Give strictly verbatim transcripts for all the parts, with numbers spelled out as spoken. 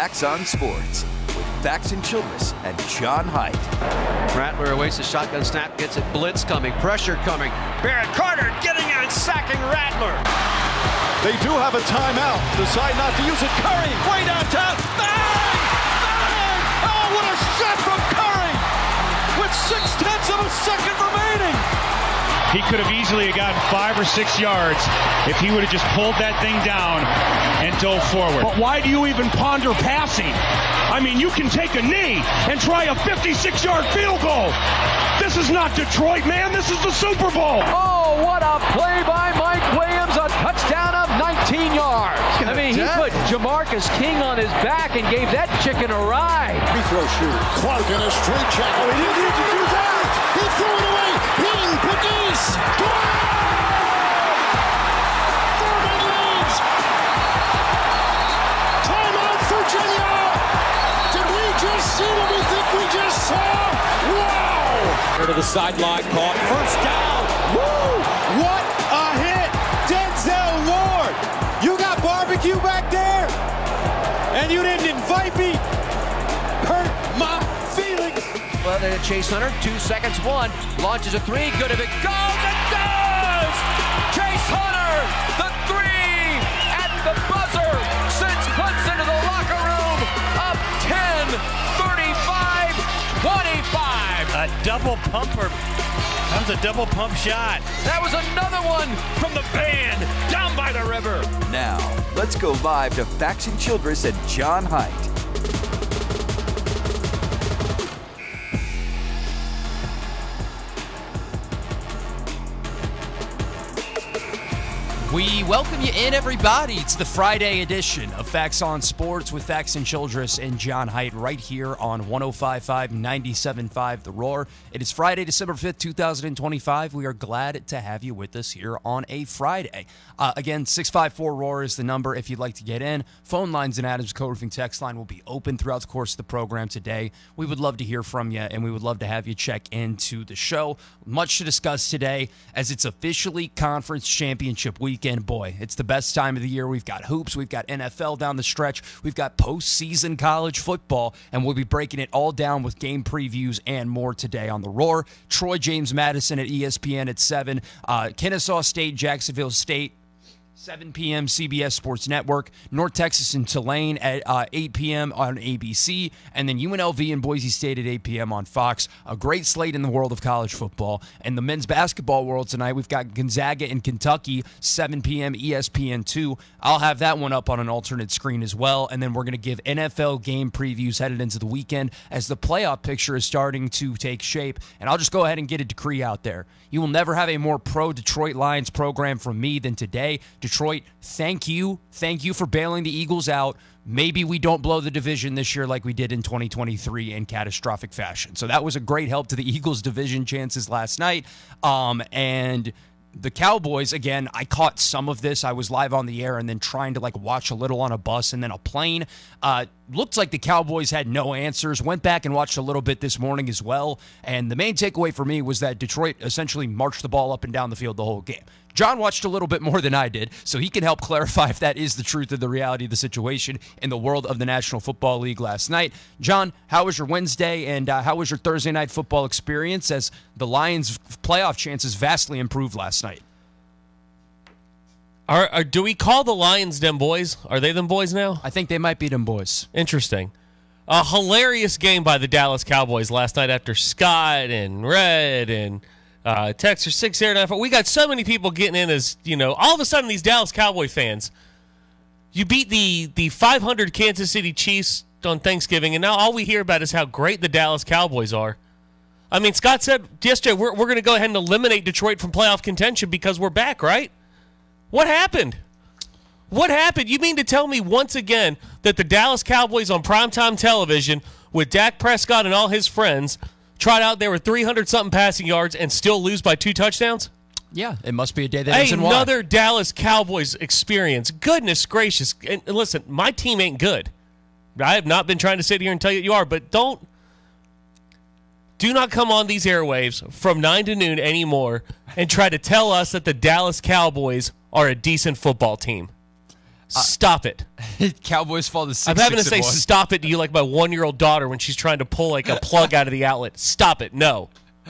Facts on Sports with Facts and Childress and John Height. Rattler awaits the shotgun snap, gets it, blitz coming, pressure coming. Barrett Carter getting out and sacking Rattler. They do have a timeout. Decide not to use it. Curry, way downtown. Bang! Bang! Oh, what a shot from Curry! With six-tenths of a second remaining. He could have easily gotten five or six yards if he would have just pulled that thing down and dove forward. But why do you even ponder passing? I mean, you can take a knee and try a fifty-six-yard field goal. This is not Detroit, man. This is the Super Bowl. Oh, what a play by Mike Williams. A touchdown of nineteen yards. I mean, he put Jamarcus King on his back and gave that chicken a ride. Free throw shooter. Clark in a straight check. Oh, he didn't need to do that. He threw it away. Ping, Pegues. Furman leads. Timeout, Virginia. Did we just see what we think we just saw? Wow. To the sideline, caught. First down. Woo! What a hit. Denzel Ward. You got barbecue back there? And you didn't invite me? Hurt my feelings. Well, then Chase Hunter, two seconds, one, launches a three, good if it goes, it does! Chase Hunter, the three, at the buzzer, sends Clemson to the locker room, up ten, thirty-five, twenty-five. A double pumper, that was a double pump shot. That was another one from the band, down by the river. Now, let's go live to Facts and Childress and John Height. We welcome you in, everybody. It's the Friday edition of Facts on Sports with Facts and Childress and John Height right here on one oh five point five, ninety-seven point five The Roar. It is Friday, December fifth, twenty twenty-five. We are glad to have you with us here on a Friday. Uh, again, six five four R O A R is the number if you'd like to get in. Phone lines and Adams Co-Roofing text line will be open throughout the course of the program today. We would love to hear from you, and we would love to have you check into the show. Much to discuss today as it's officially conference championship week. And boy, it's the best time of the year. We've got hoops, we've got N F L down the stretch, we've got postseason college football, and we'll be breaking it all down with game previews and more today on The Roar. Troy James Madison at E S P N at seven, uh, Kennesaw State, Jacksonville State, seven p.m. C B S Sports Network, North Texas and Tulane at uh, eight p.m. on A B C, and then U N L V and Boise State at eight p.m. on Fox. A great slate in the world of college football. And the men's basketball world tonight, we've got Gonzaga and Kentucky, seven p.m. E S P N two. I'll have that one up on an alternate screen as well, and then we're going to give N F L game previews headed into the weekend as the playoff picture is starting to take shape. And I'll just go ahead and get a decree out there. You will never have a more pro-Detroit Lions program from me than today. Detroit, thank you. Thank you for bailing the Eagles out. Maybe we don't blow the division this year like we did in twenty twenty-three in catastrophic fashion. So that was a great help to the Eagles' division chances last night. Um, and the Cowboys, again, I caught some of this. I was live on the air and then trying to like watch a little on a bus and then a plane. Uh, looked like the Cowboys had no answers. Went back and watched a little bit this morning as well. And the main takeaway for me was that Detroit essentially marched the ball up and down the field the whole game. John watched a little bit more than I did, so he can help clarify if that is the truth of the reality of the situation in the world of the National Football League last night. John, how was your Wednesday, and uh, how was your Thursday night football experience as the Lions' playoff chances vastly improved last night? Are, are do we call the Lions them boys? Are they them boys now? I think they might be them boys. Interesting. A hilarious game by the Dallas Cowboys last night after Scott and Red and Uh, Texter six zero nine four. We got so many people getting in as, you know, all of a sudden these Dallas Cowboy fans, you beat the, the five hundred Kansas City Chiefs on Thanksgiving, and now all we hear about is how great the Dallas Cowboys are. I mean, Scott said yesterday, we're, we're going to go ahead and eliminate Detroit from playoff contention because we're back, right? What happened? What happened? You mean to tell me once again that the Dallas Cowboys on primetime television with Dak Prescott and all his friends trot out there with three hundred something passing yards and still lose by two touchdowns? Yeah, it must be a day that ends in Y. Another Dallas Cowboys experience. Goodness gracious. And listen, my team ain't good. I have not been trying to sit here and tell you you are, but don't, do not come on these airwaves from nine to noon anymore and try to tell us that the Dallas Cowboys are a decent football team. Stop it. Cowboys fall to six. I'm having six to say and one. stop it to you like my one-year-old daughter when she's trying to pull like a plug out of the outlet. Stop it. No.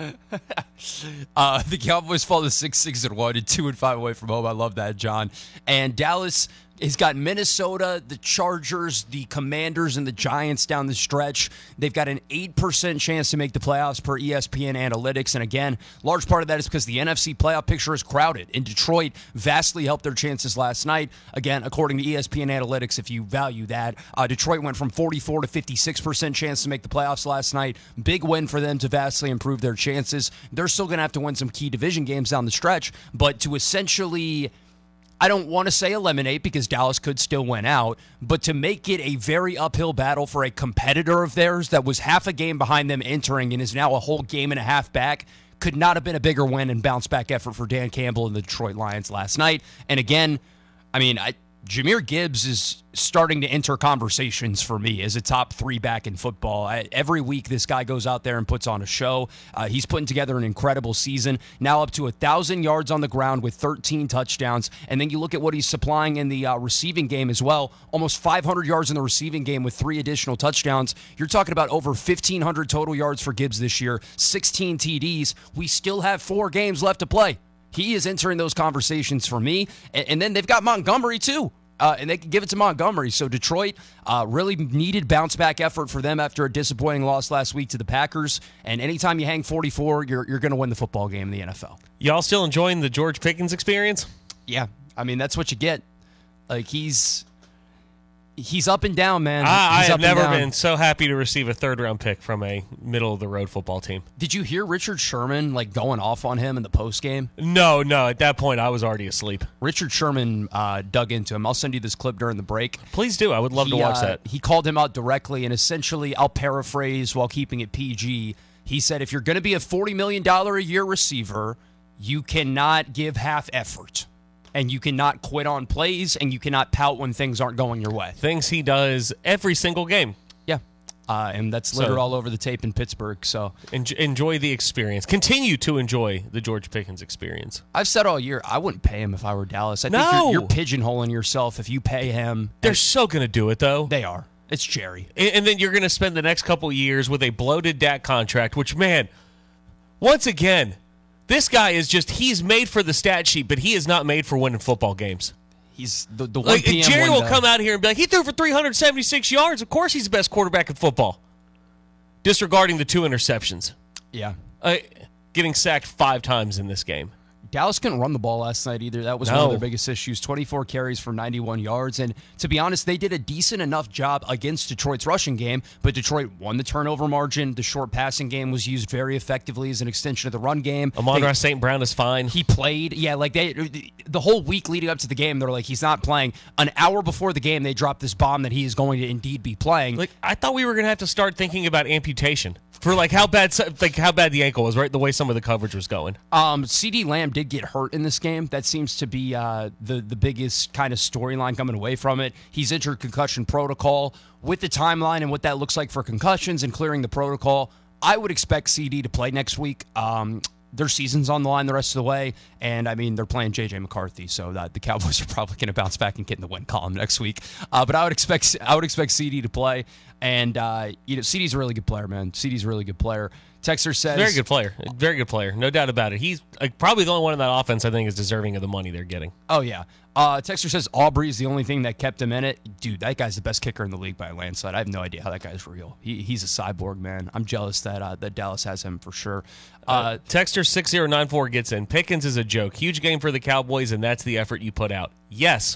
uh, the Cowboys fall to six six and one and two and five away from home. I love that, John. And Dallas has got Minnesota, the Chargers, the Commanders, and the Giants down the stretch. They've got an eight percent chance to make the playoffs per E S P N Analytics. And again, large part of that is because the N F C playoff picture is crowded. And Detroit vastly helped their chances last night. Again, according to E S P N Analytics, if you value that, uh, Detroit went from forty-four to fifty-six percent chance to make the playoffs last night. Big win for them to vastly improve their chances. They're still going to have to win some key division games down the stretch, but to essentially, I don't want to say eliminate because Dallas could still win out, but to make it a very uphill battle for a competitor of theirs that was half a game behind them entering and is now a whole game and a half back could not have been a bigger win and bounce back effort for Dan Campbell and the Detroit Lions last night. And again, I mean, I, Jahmyr Gibbs is starting to enter conversations for me as a top three back in football. I, every week, this guy goes out there and puts on a show. Uh, he's putting together an incredible season, now up to one thousand yards on the ground with thirteen touchdowns. And then you look at what he's supplying in the uh, receiving game as well, almost five hundred yards in the receiving game with three additional touchdowns. You're talking about over fifteen hundred total yards for Gibbs this year, sixteen T Ds. We still have four games left to play. He is entering those conversations for me. And, and then they've got Montgomery, too. Uh, and they can give it to Montgomery. So Detroit, uh, really needed bounce-back effort for them after a disappointing loss last week to the Packers. And anytime you hang forty-four, you're, you're going to win the football game in the N F L. Y'all still enjoying the George Pickens experience? Yeah. I mean, that's what you get. Like, he's... He's up and down, man. I, I have never down. been so happy to receive a third-round pick from a middle-of-the-road football team. Did you hear Richard Sherman, like, going off on him in the postgame? No, no. At that point, I was already asleep. Richard Sherman uh, dug into him. I'll send you this clip during the break. Please do. I would love he, to watch uh, that. He called him out directly, and essentially, I'll paraphrase while keeping it P G. He said, if you're going to be a forty million dollars a year receiver, you cannot give half effort. And you cannot quit on plays, and you cannot pout when things aren't going your way. Things he does every single game. Yeah. Uh, and that's littered So- all over the tape in Pittsburgh. So En- enjoy the experience. Continue to enjoy the George Pickens experience. I've said all year, I wouldn't pay him if I were Dallas. I think No. you're, you're pigeonholing yourself if you pay him. They're so going to do it, though. They are. It's Jerry. And, and then you're going to spend the next couple years with a bloated Dak contract, which, man, once again, this guy is just, he's made for the stat sheet, but he is not made for winning football games. He's the, the Like, one P M Jerry will window. come out here and be like, he threw for three hundred seventy-six yards. Of course he's the best quarterback in football. Disregarding the two interceptions. Yeah. Uh, getting sacked five times in this game. Dallas couldn't run the ball last night either. That was one No. of their biggest issues. twenty-four carries for ninety-one yards. And to be honest, they did a decent enough job against Detroit's rushing game, but Detroit won the turnover margin. The short passing game was used very effectively as an extension of the run game. Amon-Ra Saint Brown is fine. He played. Yeah, like they the whole week leading up to the game, they're like, he's not playing. An hour before the game, they dropped this bomb that he is going to indeed be playing. Like, I thought we were going to have to start thinking about amputation for like how bad like how bad the ankle was, right? The way some of the coverage was going. Um, CeeDee Lamb did get hurt in this game. That seems to be uh, the the biggest kind of storyline coming away from it. He's entered concussion protocol. With the timeline and what that looks like for concussions and clearing the protocol, I would expect C D to play next week. Um, their season's on the line the rest of the way, and I mean they're playing J J McCarthy, so that the Cowboys are probably going to bounce back and get in the win column next week. Uh, but I would expect I would expect C D to play, and uh, you know C D's a really good player, man. C D's a really good player. Texter says Very good player. Very good player. No doubt about it. He's like, probably the only one in that offense I think is deserving of the money they're getting. Oh, yeah. Uh, Texter says Aubrey is the only thing that kept him in it. Dude, that guy's the best kicker in the league by a landslide. I have no idea how that guy's real. He, he's a cyborg, man. I'm jealous that uh, that Dallas has him for sure. Uh, Uh, Texter six zero nine four gets in. Pickens is a joke. Huge game for the Cowboys, and that's the effort you put out. Yes.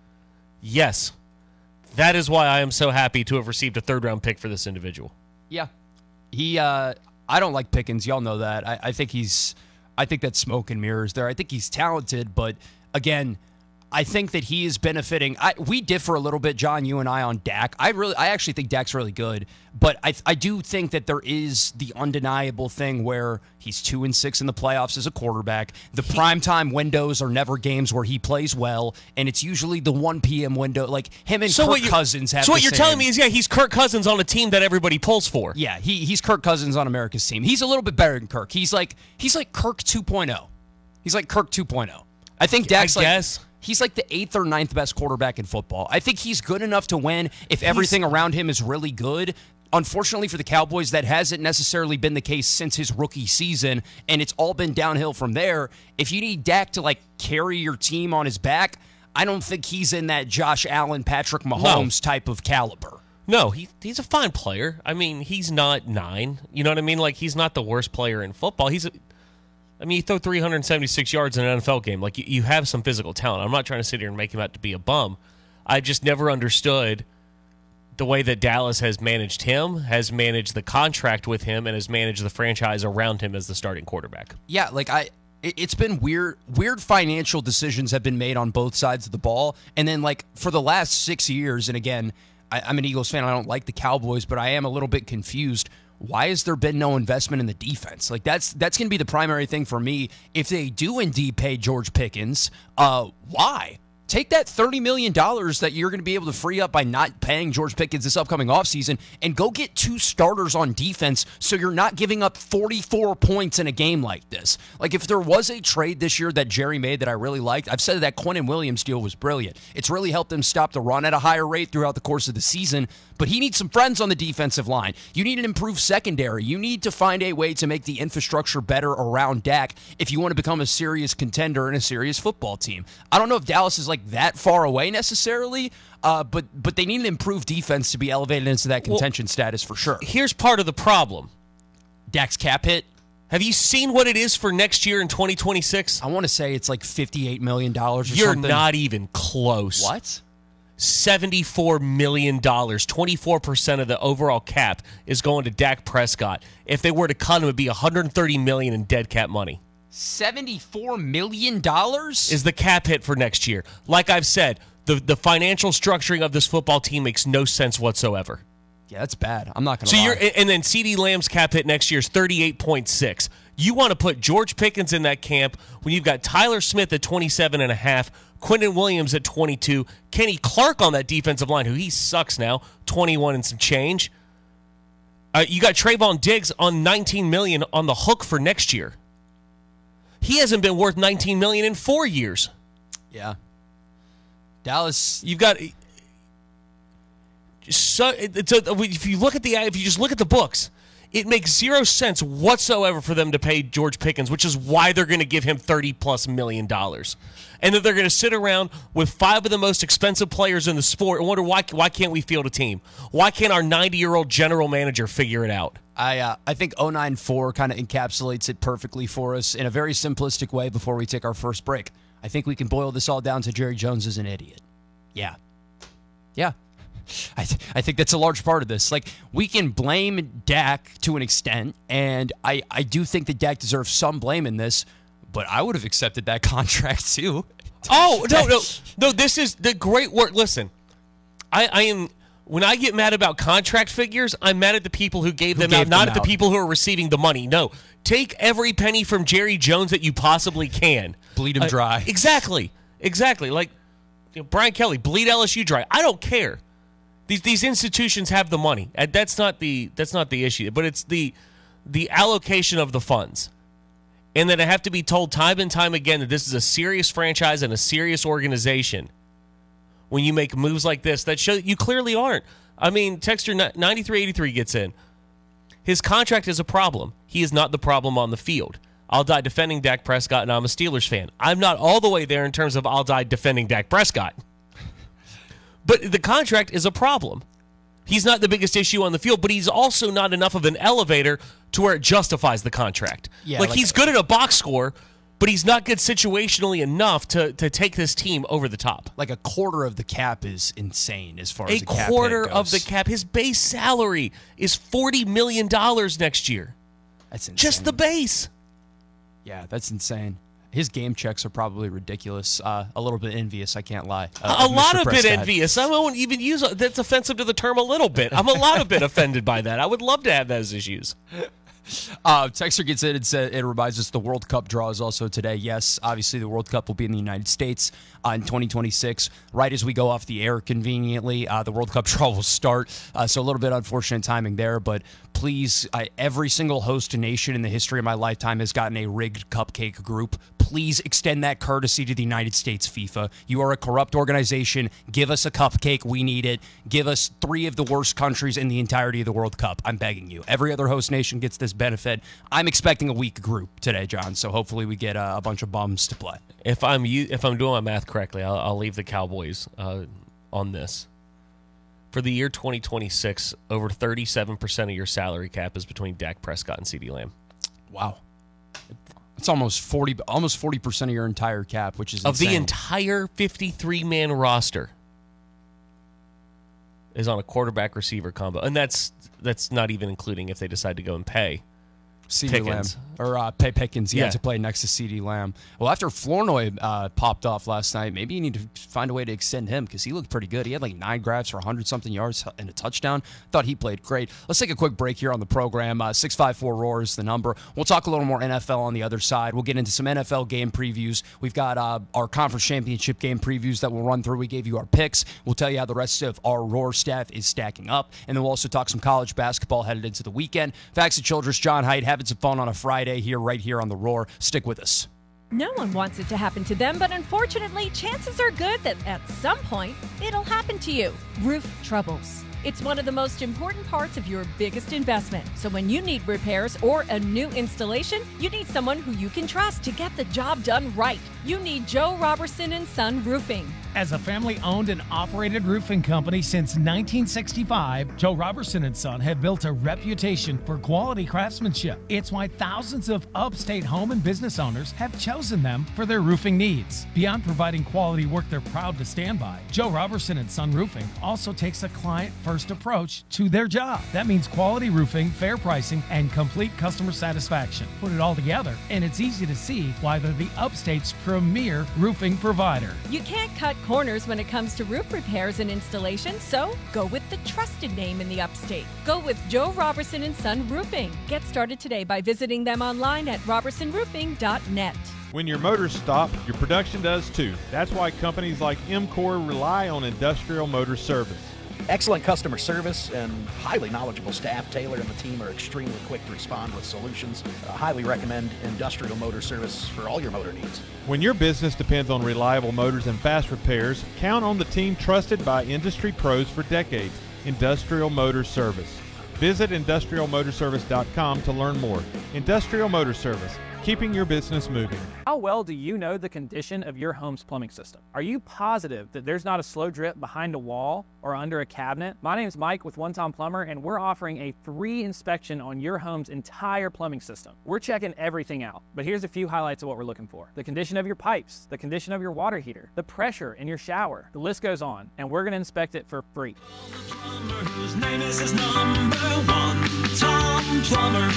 Yes. That is why I am so happy to have received a third-round pick for this individual. yeah. He, uh, I don't like Pickens. Y'all know that. I, I think he's, I think that's smoke and mirrors there. I think he's talented, but again, I think that he is benefiting. I, we differ a little bit, John, you and I, on Dak. I really, I actually think Dak's really good, but I, I do think that there is the undeniable thing where he's two and six in the playoffs as a quarterback. The primetime windows are never games where he plays well, and it's usually the one p.m. window. Like him and So Kirk what you- Cousins have. So what the you're same- telling me is, yeah, he's Kirk Cousins on a team that everybody pulls for. Yeah, he he's Kirk Cousins on America's team. He's a little bit better than Kirk. He's like he's like Kirk two point oh. He's like Kirk two point oh. I think Dak's I like guess. He's like the eighth or ninth best quarterback in football. I think he's good enough to win if everything he's, around him is really good. Unfortunately for the Cowboys, that hasn't necessarily been the case since his rookie season, and it's all been downhill from there. If you need Dak to, like, carry your team on his back, I don't think he's in that Josh Allen, Patrick Mahomes no. type of caliber. No, he he's a fine player. I mean, he's not nine. You know what I mean? Like, he's not the worst player in football. He's a, I mean, you throw three hundred seventy-six yards in an N F L game. Like, you, you have some physical talent. I'm not trying to sit here and make him out to be a bum. I just never understood the way that Dallas has managed him, has managed the contract with him, and has managed the franchise around him as the starting quarterback. Yeah, like I, it's been weird. Weird financial decisions have been made on both sides of the ball, and then like for the last six years, and again, I, I'm an Eagles fan. I don't like the Cowboys, but I am a little bit confused. Why has there been no investment in the defense? Like that's that's going to be the primary thing for me. If they do indeed pay George Pickens, uh, why? Take that thirty million dollars that you're going to be able to free up by not paying George Pickens this upcoming offseason and go get two starters on defense so you're not giving up forty-four points in a game like this. Like, if there was a trade this year that Jerry made that I really liked, I've said that Quinnen Williams deal was brilliant. It's really helped them stop the run at a higher rate throughout the course of the season, but he needs some friends on the defensive line. You need an improved secondary. You need to find a way to make the infrastructure better around Dak if you want to become a serious contender and a serious football team. I don't know if Dallas is like that far away necessarily, uh, but but they need an improved defense to be elevated into that contention well, status for sure. Here's part of the problem. Dak's cap hit. Have you seen what it is for next year in twenty twenty-six? I want to say it's like fifty-eight million dollars or You're something. You're not even close. What? seventy-four million dollars. twenty-four percent of the overall cap is going to Dak Prescott. If they were to cut him, it would be one hundred thirty million dollars in dead cap money. seventy-four million dollars? Is the cap hit for next year. Like I've said, the, the financial structuring of this football team makes no sense whatsoever. Yeah, that's bad. I'm not going to so lie. You're, and then CeeDee Lamb's cap hit next year is thirty-eight point six. You want to put George Pickens in that camp when you've got Tyler Smith at twenty-seven and a half, Quinnen Williams at twenty-two, Kenny Clark on that defensive line, who he sucks now, twenty-one and some change. Uh, you got Trayvon Diggs on nineteen million dollars on the hook for next year. He hasn't been worth nineteen million dollars in four years. Yeah. Dallas, you've got so it's a, if you look at the if you just look at the books, it makes zero sense whatsoever for them to pay George Pickens, which is why they're going to give him thirty plus million dollars. And that they're going to sit around with five of the most expensive players in the sport and wonder why why can't we field a team? Why can't our ninety-year-old general manager figure it out? I uh, I think oh nine four kind of encapsulates it perfectly for us in a very simplistic way before we take our first break. I think we can boil this all down to Jerry Jones is an idiot. Yeah. Yeah. I, th- I think that's a large part of this. Like, we can blame Dak to an extent, and I, I do think that Dak deserves some blame in this, but I would have accepted that contract too. Oh, no, no. No, this is the great work. Listen, I, I am... When I get mad about contract figures, I'm mad at the people who gave who them gave out, not them at the out. people who are receiving the money. No. Take every penny from Jerry Jones that you possibly can. Bleed him uh, dry. Exactly. Exactly. Like, you know, Brian Kelly, bleed L S U dry. I don't care. These these institutions have the money. And that's not the that's not the issue. But it's the the allocation of the funds. And then I have to be told time and time again that this is a serious franchise and a serious organization. When you make moves like this, that show you clearly aren't. I mean, Texter ninety-three eighty-three gets in. His contract is a problem. He is not the problem on the field. I'll die defending Dak Prescott, and I'm a Steelers fan. I'm not all the way there in terms of I'll die defending Dak Prescott. But the contract is a problem. He's not the biggest issue on the field, but he's also not enough of an elevator to where it justifies the contract. Yeah, like, like he's good at a box score, but he's not good situationally enough to, to take this team over the top. Like, a quarter of the cap is insane as far a as the cap quarter hit of goes. the cap. His base salary is forty million dollars next year. That's insane. Just the base. Yeah, that's insane. His game checks are probably ridiculous. Uh, a little bit envious, I can't lie. Uh, Uh, a lot Mister of bit Prescott. envious. I won't even use that's offensive to the term a little bit. I'm a lot of bit offended by that. I would love to have those issues. Uh, Texter gets in and said it reminds us the World Cup draw is also today. Yes, obviously the World Cup will be in the United States uh, in twenty twenty-six. Right as we go off the air, conveniently, uh, the World Cup draw will start. Uh, so a little bit unfortunate timing there, but please, I, every single host nation in the history of my lifetime has gotten a rigged cupcake group. please extend that courtesy to the United States FIFA. You are a corrupt organization. Give us a cupcake. We need it. Give us three of the worst countries in the entirety of the World Cup. I'm begging you. Every other host nation gets this benefit. I'm expecting a weak group today, John, so hopefully we get a, a bunch of bums to play. If I'm if I'm doing my math correctly, I'll, I'll leave the Cowboys uh, on this. For the year twenty twenty-six, over thirty-seven percent of your salary cap is between Dak Prescott and CeeDee Lamb. Wow. It's almost forty almost forty percent of your entire cap, which is Of insane. the entire fifty-three man roster is on a quarterback receiver combo. And that's that's not even including if they decide to go and pay CeeDee Lamb. Or uh, Pay Pickens, yeah, Yeah. to play next to CeeDee Lamb. Well, after Flournoy uh, popped off last night, maybe you need to find a way to extend him because he looked pretty good. He had like nine grabs for one hundred something yards and a touchdown. Thought he played great. Let's take a quick break here on the program. Uh, six five four roar is the number. We'll talk a little more N F L on the other side. We'll get into some N F L game previews. We've got uh, our conference championship game previews that we'll run through. We gave you our picks. We'll tell you how the rest of our Roar staff is stacking up. And then we'll also talk some college basketball headed into the weekend. Facts and Childress, John Haidt, having some fun on a Friday here, right here on the Roar. Stick with us. No one wants it to happen to them, but unfortunately, chances are good that at some point, it'll happen to you. Roof troubles. It's one of the most important parts of your biggest investment. So when you need repairs or a new installation, you need someone who you can trust to get the job done right. You need Joe Robertson and Son Roofing. As a family-owned and operated roofing company since nineteen sixty-five, Joe Robertson and Son have built a reputation for quality craftsmanship. It's why thousands of upstate home and business owners have chosen them for their roofing needs. Beyond providing quality work they're proud to stand by, Joe Robertson and Son Roofing also takes a client-first approach to their job. That means quality roofing, fair pricing, and complete customer satisfaction. Put it all together, and it's easy to see why they're the upstate's premier roofing provider. You can't cut corners when it comes to roof repairs and installation, so go with the trusted name in the upstate. Go with Joe Robertson and Son Roofing. Get started today by visiting them online at robertson roofing dot net. When your motors stop, your production does too. That's why companies like EMCOR rely on Industrial Motor Service. Excellent customer service and highly knowledgeable staff. Taylor and the team are extremely quick to respond with solutions. I highly recommend Industrial Motor Service for all your motor needs. When your business depends on reliable motors and fast repairs, count on the team trusted by industry pros for decades, Industrial Motor Service. Visit industrial motor service dot com to learn more. Industrial Motor Service, keeping your business moving. How well do you know the condition of your home's plumbing system? Are you positive that there's not a slow drip behind a wall or under a cabinet? My name is Mike with One Tom Plumber, and we're offering a free inspection on your home's entire plumbing system. We're checking everything out, but here's a few highlights of what we're looking for. The condition of your pipes, the condition of your water heater, the pressure in your shower. The list goes on, and we're going to inspect it for free. Whose name is his number one, Tom Plumber.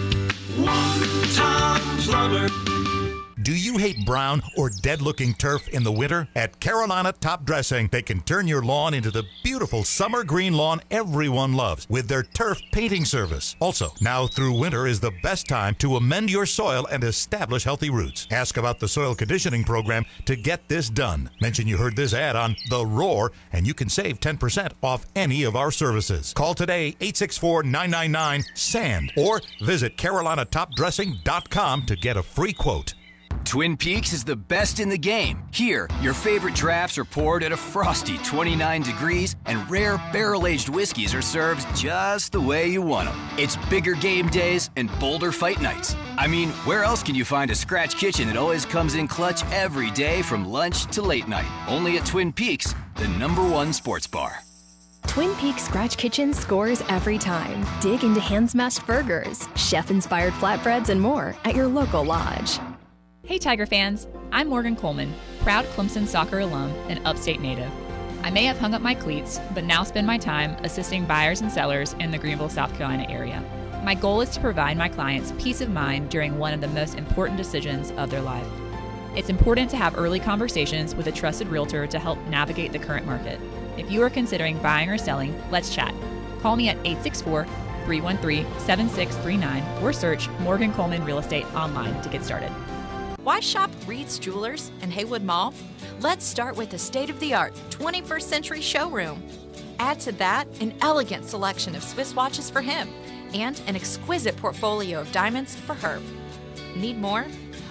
One Tom Plumber. Do you hate brown or dead-looking turf in the winter? At Carolina Top Dressing, they can turn your lawn into the beautiful summer green lawn everyone loves with their turf painting service. Also, now through winter is the best time to amend your soil and establish healthy roots. Ask about the soil conditioning program to get this done. Mention you heard this ad on The Roar, and you can save ten percent off any of our services. Call today, eight six four, nine nine nine, S A N D, or visit carolina top dressing dot com to get a free quote. Twin Peaks is the best in the game. Here, your favorite drafts are poured at a frosty twenty-nine degrees, and rare barrel-aged whiskeys are served just the way you want them. It's bigger game days and bolder fight nights. I mean, where else can you find a scratch kitchen that always comes in clutch every day from lunch to late night? Only at Twin Peaks, the number one sports bar. Twin Peaks Scratch Kitchen scores every time. Dig into hand-smashed burgers, chef-inspired flatbreads, and more at your local lodge. Hey Tiger fans, I'm Morgan Coleman, proud Clemson soccer alum and upstate native. I may have hung up my cleats, but now spend my time assisting buyers and sellers in the Greenville, South Carolina area. My goal is to provide my clients peace of mind during one of the most important decisions of their life. It's important to have early conversations with a trusted realtor to help navigate the current market. If you are considering buying or selling, let's chat. Call me at eight six four, three one three, seven six three nine or search Morgan Coleman Real Estate online to get started. Why shop Reed's Jewelers in Haywood Mall? Let's start with a state-of-the-art twenty-first century showroom. Add to that an elegant selection of Swiss watches for him and an exquisite portfolio of diamonds for her. Need more?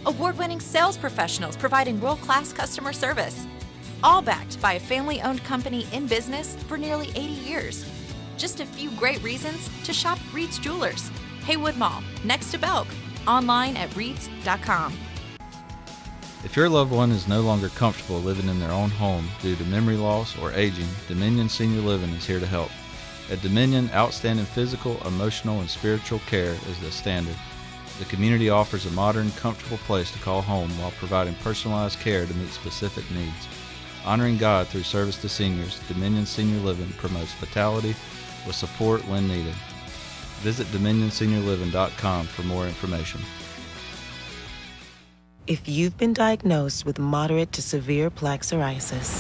Award-winning sales professionals providing world-class customer service. All backed by a family-owned company in business for nearly eighty years. Just a few great reasons to shop Reed's Jewelers. Haywood Mall, next to Belk. Online at reeds dot com. If your loved one is no longer comfortable living in their own home due to memory loss or aging, Dominion Senior Living is here to help. At Dominion, outstanding physical, emotional, and spiritual care is the standard. The community offers a modern, comfortable place to call home while providing personalized care to meet specific needs. Honoring God through service to seniors, Dominion Senior Living promotes vitality with support when needed. Visit dominion senior living dot com for more information. If you've been diagnosed with moderate to severe plaque psoriasis,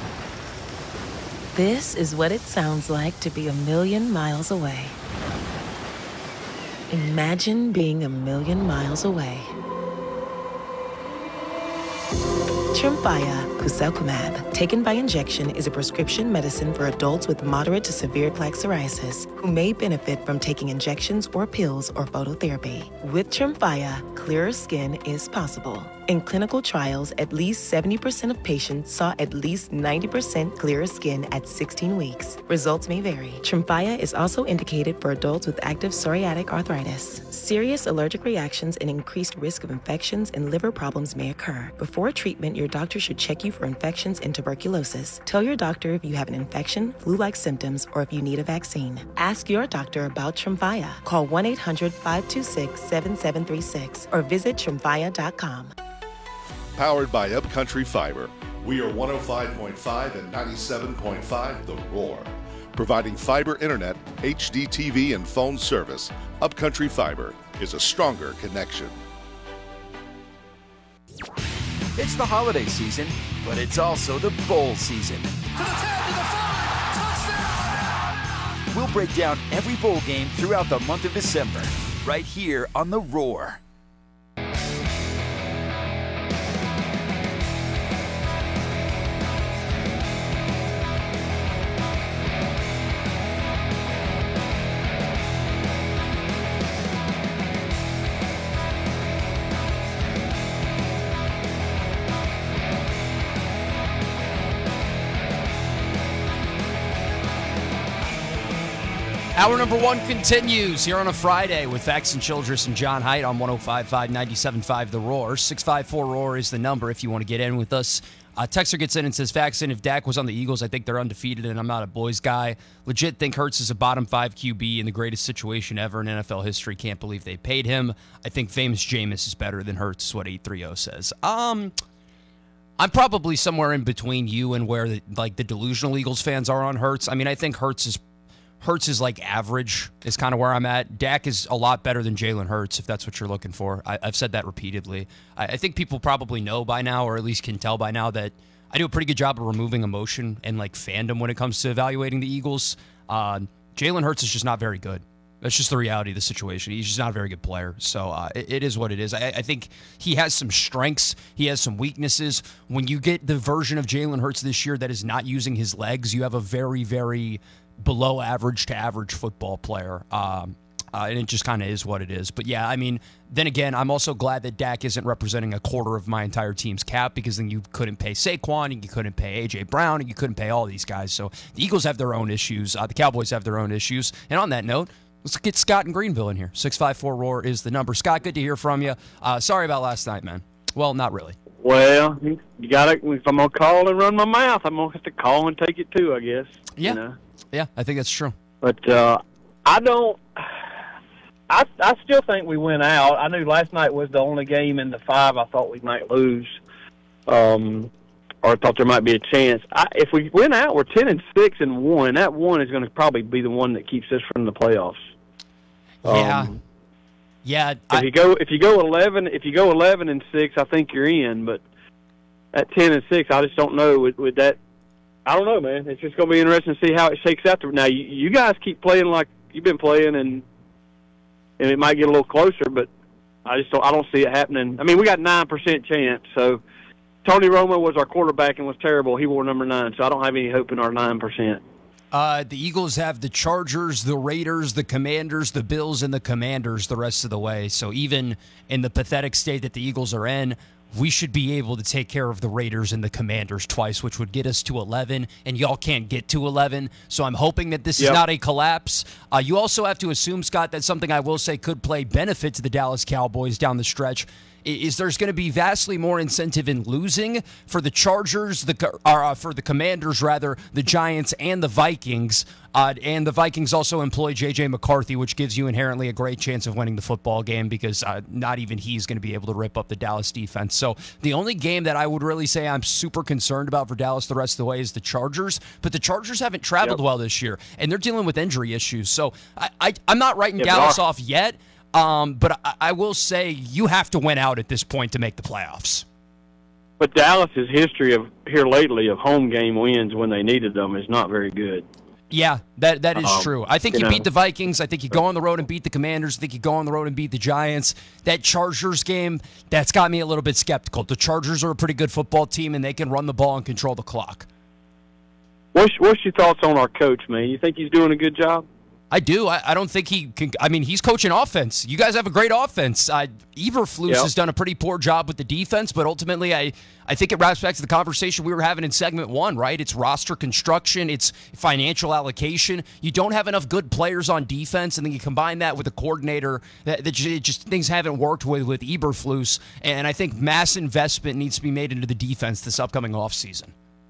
this is what it sounds like to be a million miles away. Imagine being a million miles away. Tremfya guselkumab, taken by injection, is a prescription medicine for adults with moderate to severe plaque psoriasis who may benefit from taking injections or pills or phototherapy. With Tremfya, clearer skin is possible. In clinical trials, at least seventy percent of patients saw at least ninety percent clearer skin at sixteen weeks. Results may vary. Tremfya is also indicated for adults with active psoriatic arthritis. Serious allergic reactions and increased risk of infections and liver problems may occur. Before treatment, your doctor should check you for infections and tuberculosis. Tell your doctor if you have an infection, flu-like symptoms, or if you need a vaccine. Ask your doctor about Tremfya. Call one eight hundred, five two six, seven seven three six or visit tremfya dot com. Powered by Upcountry Fiber. We are one oh five point five and ninety-seven point five The Roar. Providing fiber internet, H D T V, and phone service, Upcountry Fiber is a stronger connection. It's the holiday season, but it's also the bowl season. To the ten, to the five, touchdown! We'll break down every bowl game throughout the month of December, right here on The Roar. Hour number one continues here on a Friday with Fax and Childress and John Height on one oh five point five, ninety-seven point five The Roar. six five four ROAR is the number if you want to get in with us. Uh, Texter gets in and says, Faxon, if Dak was on the Eagles, I think they're undefeated, and I'm not a boys guy. Legit think Hurts is a bottom five Q B in the greatest situation ever in N F L history. Can't believe they paid him. I think famous Jameis is better than Hurts, is what eight three oh says. Um, I'm probably somewhere in between you and where the, like the delusional Eagles fans are on Hurts. I mean, I think Hurts is Hurts is like average is kind of where I'm at. Dak is a lot better than Jalen Hurts, if that's what you're looking for. I, I've said that repeatedly. I, I think people probably know by now, or at least can tell by now, that I do a pretty good job of removing emotion and like fandom when it comes to evaluating the Eagles. Uh, Jalen Hurts is just not very good. That's just the reality of the situation. He's just not a very good player. So uh, it, it is what it is. I, I think he has some strengths. He has some weaknesses. When you get the version of Jalen Hurts this year that is not using his legs, you have a very, very below average to average football player. Um, uh, and it just kind of is what it is. But yeah, I mean, then again, I'm also glad that Dak isn't representing a quarter of my entire team's cap, because then you couldn't pay Saquon and you couldn't pay A J Brown and you couldn't pay all these guys. So the Eagles have their own issues. Uh, the Cowboys have their own issues. And on that note, let's get Scott in Greenville in here. six five four ROAR is the number. Scott, good to hear from you. Uh, sorry about last night, man. Well, not really. Well, you got to, if I'm going to call and run my mouth, I'm going to have to call and take it too, I guess. Yeah. You know? Yeah, I think that's true. But uh, I don't I, I still think we went out. I knew last night was the only game in the five I thought we might lose, um, or I thought there might be a chance. I, if we went out, we're ten and six and one. That one is going to probably be the one that keeps us from the playoffs. Yeah, um, yeah. If I, you go, if you go eleven, if you go eleven and six, I think you're in. But at ten and six, I just don't know with, with that. I don't know, man. It's just going to be interesting to see how it shakes out. Now, you, you guys keep playing like you've been playing, and and it might get a little closer, but I just don't. I don't see it happening. I mean, we got nine percent chance. So Tony Romo was our quarterback and was terrible. He wore number nine, so I don't have any hope in our nine percent. Uh, the Eagles have the Chargers, the Raiders, the Commanders, the Bills, and the Commanders the rest of the way. So even in the pathetic state that the Eagles are in, we should be able to take care of the Raiders and the Commanders twice, which would get us to eleven, and y'all can't get to eleven. So I'm hoping that this Yep. is not a collapse. Uh, you also have to assume, Scott, that something I will say could play benefit to the Dallas Cowboys down the stretch is there's going to be vastly more incentive in losing for the Chargers, the or, uh, for the Commanders, rather, the Giants, and the Vikings. Uh, and the Vikings also employ J J McCarthy, which gives you inherently a great chance of winning the football game because uh, not even he's going to be able to rip up the Dallas defense. So the only game that I would really say I'm super concerned about for Dallas the rest of the way is the Chargers. But the Chargers haven't traveled Yep. well this year, and they're dealing with injury issues. So I, I, I'm not writing Yeah, Dallas but our- off yet. Um, but I, I will say you have to win out at this point to make the playoffs. But Dallas's history of here lately of home game wins when they needed them is not very good. Yeah, that that is Um, true. I think you you know. beat the Vikings. I think you go on the road and beat the Commanders. I think you go on the road and beat the Giants. That Chargers game, that's got me a little bit skeptical. The Chargers are a pretty good football team, and they can run the ball and control the clock. What's what's your thoughts on our coach, man? You think he's doing a good job? I do. I, I don't think he can. I mean, he's coaching offense. You guys have a great offense. Uh, Eberflus Yep. has done a pretty poor job with the defense, but ultimately, I, I think it wraps back to the conversation we were having in segment one, right? It's roster construction, it's financial allocation. You don't have enough good players on defense, and then you combine that with a coordinator that, that ju- just things haven't worked with with Eberflus, and I think mass investment needs to be made into the defense this upcoming offseason.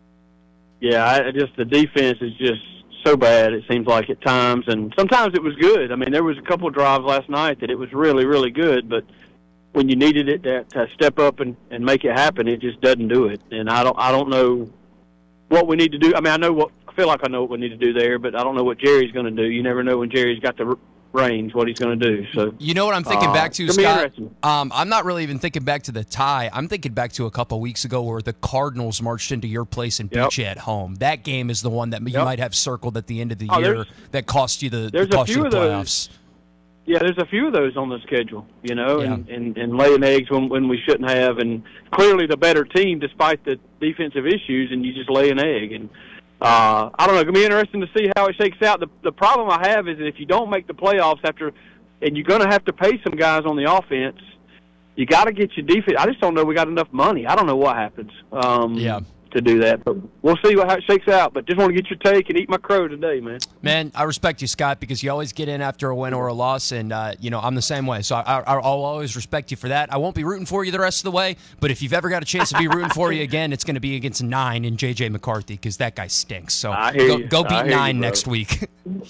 Yeah, I, I just the defense is just so bad. It seems like at times, and sometimes it was good. I mean, there was a couple of drives last night that it was really, really good, but when you needed it to, to step up and, and make it happen, it just doesn't do it. And I don't, I don't know what we need to do. I mean, I know what I feel like I know what we need to do there, but I don't know what Jerry's going to do. You never know when Jerry's got the reins what he's going to do. So You know what I'm thinking uh, back to, it's gonna be Scott? interesting. Um, I'm not really even thinking back to the tie. I'm thinking back to a couple weeks ago where the Cardinals marched into your place and beat Yep. you at home. That game is the one that you Yep. might have circled at the end of the Oh, year there's- that cost you the, there's that a cost you few the of playoffs. those. Yeah, there's a few of those on the schedule, you know, and, and, and laying eggs when, when we shouldn't have, and clearly the better team despite the defensive issues, and you just lay an egg. And uh, I don't know, it's going to be interesting to see how it shakes out. The, the problem I have is that if you don't make the playoffs after, and you're going to have to pay some guys on the offense, you got to get your defense. I just don't know we got enough money. I don't know what happens um, Yeah. to do that, but we'll see what, how it shakes out. But just want to get your take and eat my crow today, man. Man, I respect you, Scott, because you always get in after a win or a loss, and uh, you know I'm the same way. So I, I, I'll always respect you for that. I won't be rooting for you the rest of the way, but if you've ever got a chance to be rooting for you again, it's going to be against nine and J J McCarthy because that guy stinks. So I hear go, you. go I beat hear you, nine brother. next week.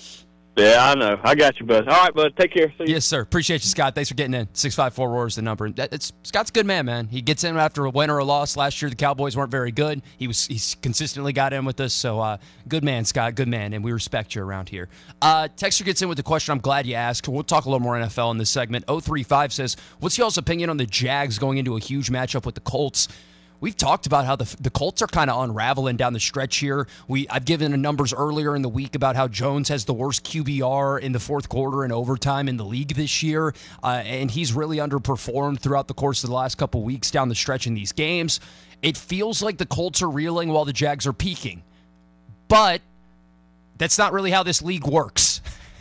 Yeah, I know. I got you, bud. All right, bud. Take care. See you. Yes, sir. Appreciate you, Scott. Thanks for getting in. six five four Roar is the number. That- It's, Scott's a good man, man. He gets in after a win or a loss. Last year, the Cowboys weren't very good. He was he's consistently got in with us. So, uh, good man, Scott. Good man, and we respect you around here. Uh, Texter gets in with the question. I'm glad you asked. We'll talk a little more N F L in this segment. oh three five says, "What's y'all's opinion on the Jags going into a huge matchup with the Colts?" We've talked about how the the Colts are kind of unraveling down the stretch here. We I've given numbers earlier in the week about how Jones has the worst Q B R in the fourth quarter and overtime in the league this year, uh, and he's really underperformed throughout the course of the last couple weeks down the stretch in these games. It feels like the Colts are reeling while the Jags are peaking, but that's not really how this league works.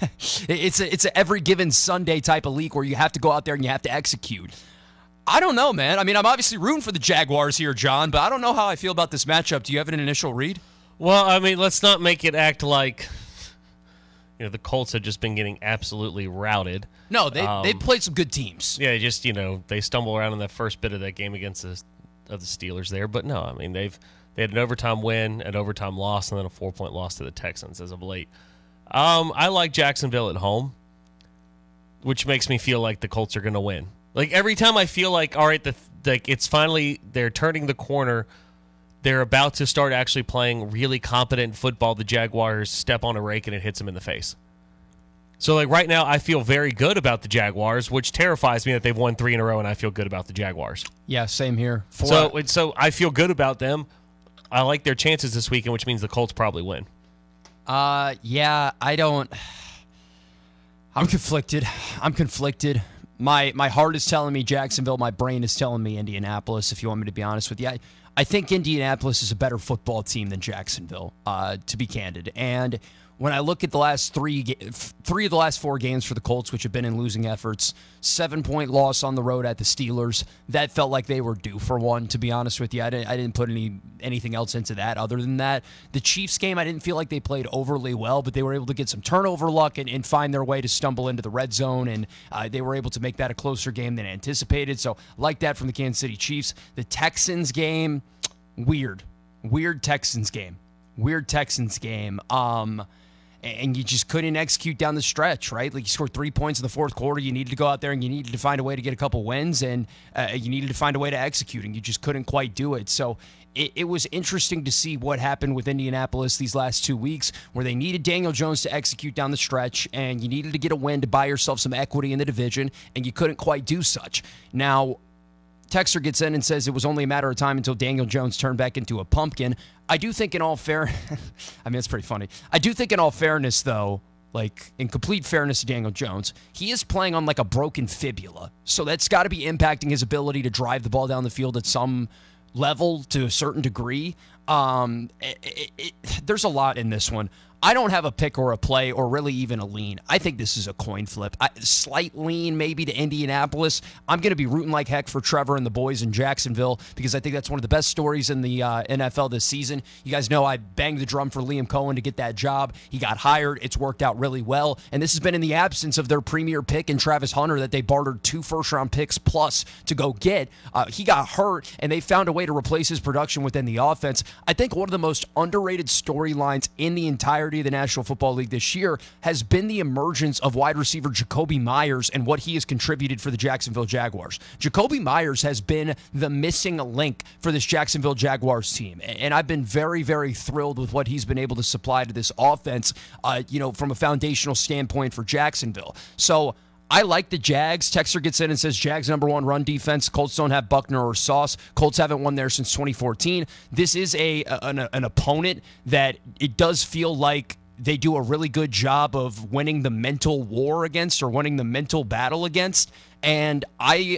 It's a, it's a every given Sunday type of league where you have to go out there and you have to execute. I don't know, man. I mean, I'm obviously rooting for the Jaguars here, John, but I don't know how I feel about this matchup. Do you have an initial read? Well, I mean, let's not make it act like you know the Colts have just been getting absolutely routed. No, they Um, they played some good teams. Yeah, just you know they stumble around in that first bit of that game against the of the Steelers there, but no, I mean they've they had an overtime win, an overtime loss, and then a four point loss to the Texans as of late. Um, I like Jacksonville at home, which makes me feel like the Colts are going to win. Like every time I feel like, all right, the like it's finally they're turning the corner, they're about to start actually playing really competent football. The Jaguars step on a rake and it hits them in the face. So like right now, I feel very good about the Jaguars, which terrifies me that they've won three in a row, and I feel good about the Jaguars. Yeah, same here. Four So and so I feel good about them. I like their chances this weekend, which means the Colts probably win. Uh, yeah, I don't. I'm conflicted. I'm conflicted. My my heart is telling me Jacksonville. My brain is telling me Indianapolis, if you want me to be honest with you. I, I think Indianapolis is a better football team than Jacksonville, uh, to be candid. And when I look at the last three, three of the last four games for the Colts, which have been in losing efforts, seven-point loss on the road at the Steelers, that felt like they were due for one, to be honest with you. I didn't, I didn't put any anything else into that other than that. The Chiefs game, I didn't feel like they played overly well, but they were able to get some turnover luck and, and find their way to stumble into the red zone, and uh, they were able to make that a closer game than anticipated. So like that from the Kansas City Chiefs. The Texans game, weird. Weird Texans game. Weird Texans game. Um... And you just couldn't execute down the stretch, right? Like you scored three points in the fourth quarter. You needed to go out there and you needed to find a way to get a couple wins, and uh, you needed to find a way to execute, and you just couldn't quite do it. So it, it was interesting to see what happened with Indianapolis these last two weeks, where they needed Daniel Jones to execute down the stretch, and you needed to get a win to buy yourself some equity in the division, and you couldn't quite do such. Now, Texter gets in and says it was only a matter of time until Daniel Jones turned back into a pumpkin. I do think in all fair, I mean, it's pretty funny. I do think in all fairness, though, like in complete fairness to Daniel Jones, he is playing on like a broken fibula. So that's got to be impacting his ability to drive the ball down the field at some level to a certain degree. Um, it, it, it, there's a lot in this one. I don't have a pick or a play or really even a lean. I think this is a coin flip. I, slight lean maybe to Indianapolis. I'm going to be rooting like heck for Trevor and the boys in Jacksonville because I think that's one of the best stories in the uh, N F L this season. You guys know I banged the drum for Liam Cohen to get that job. He got hired. It's worked out really well. And this has been in the absence of their premier pick in Travis Hunter that they bartered two first-round picks plus to go get. Uh, he got hurt, and they found a way to replace his production within the offense. I think one of the most underrated storylines in the entirety of the National Football League this year has been the emergence of wide receiver Jacoby Myers and what he has contributed for the Jacksonville Jaguars. Jacoby Myers has been the missing link for this Jacksonville Jaguars team, and I've been very, very thrilled with what he's been able to supply to this offense, uh, you know, from a foundational standpoint for Jacksonville. So I like the Jags. Texter gets in and says Jags number one run defense. Colts don't have Buckner or Sauce. Colts haven't won there since twenty fourteen. This is a an, an opponent that it does feel like they do a really good job of winning the mental war against or winning the mental battle against. And I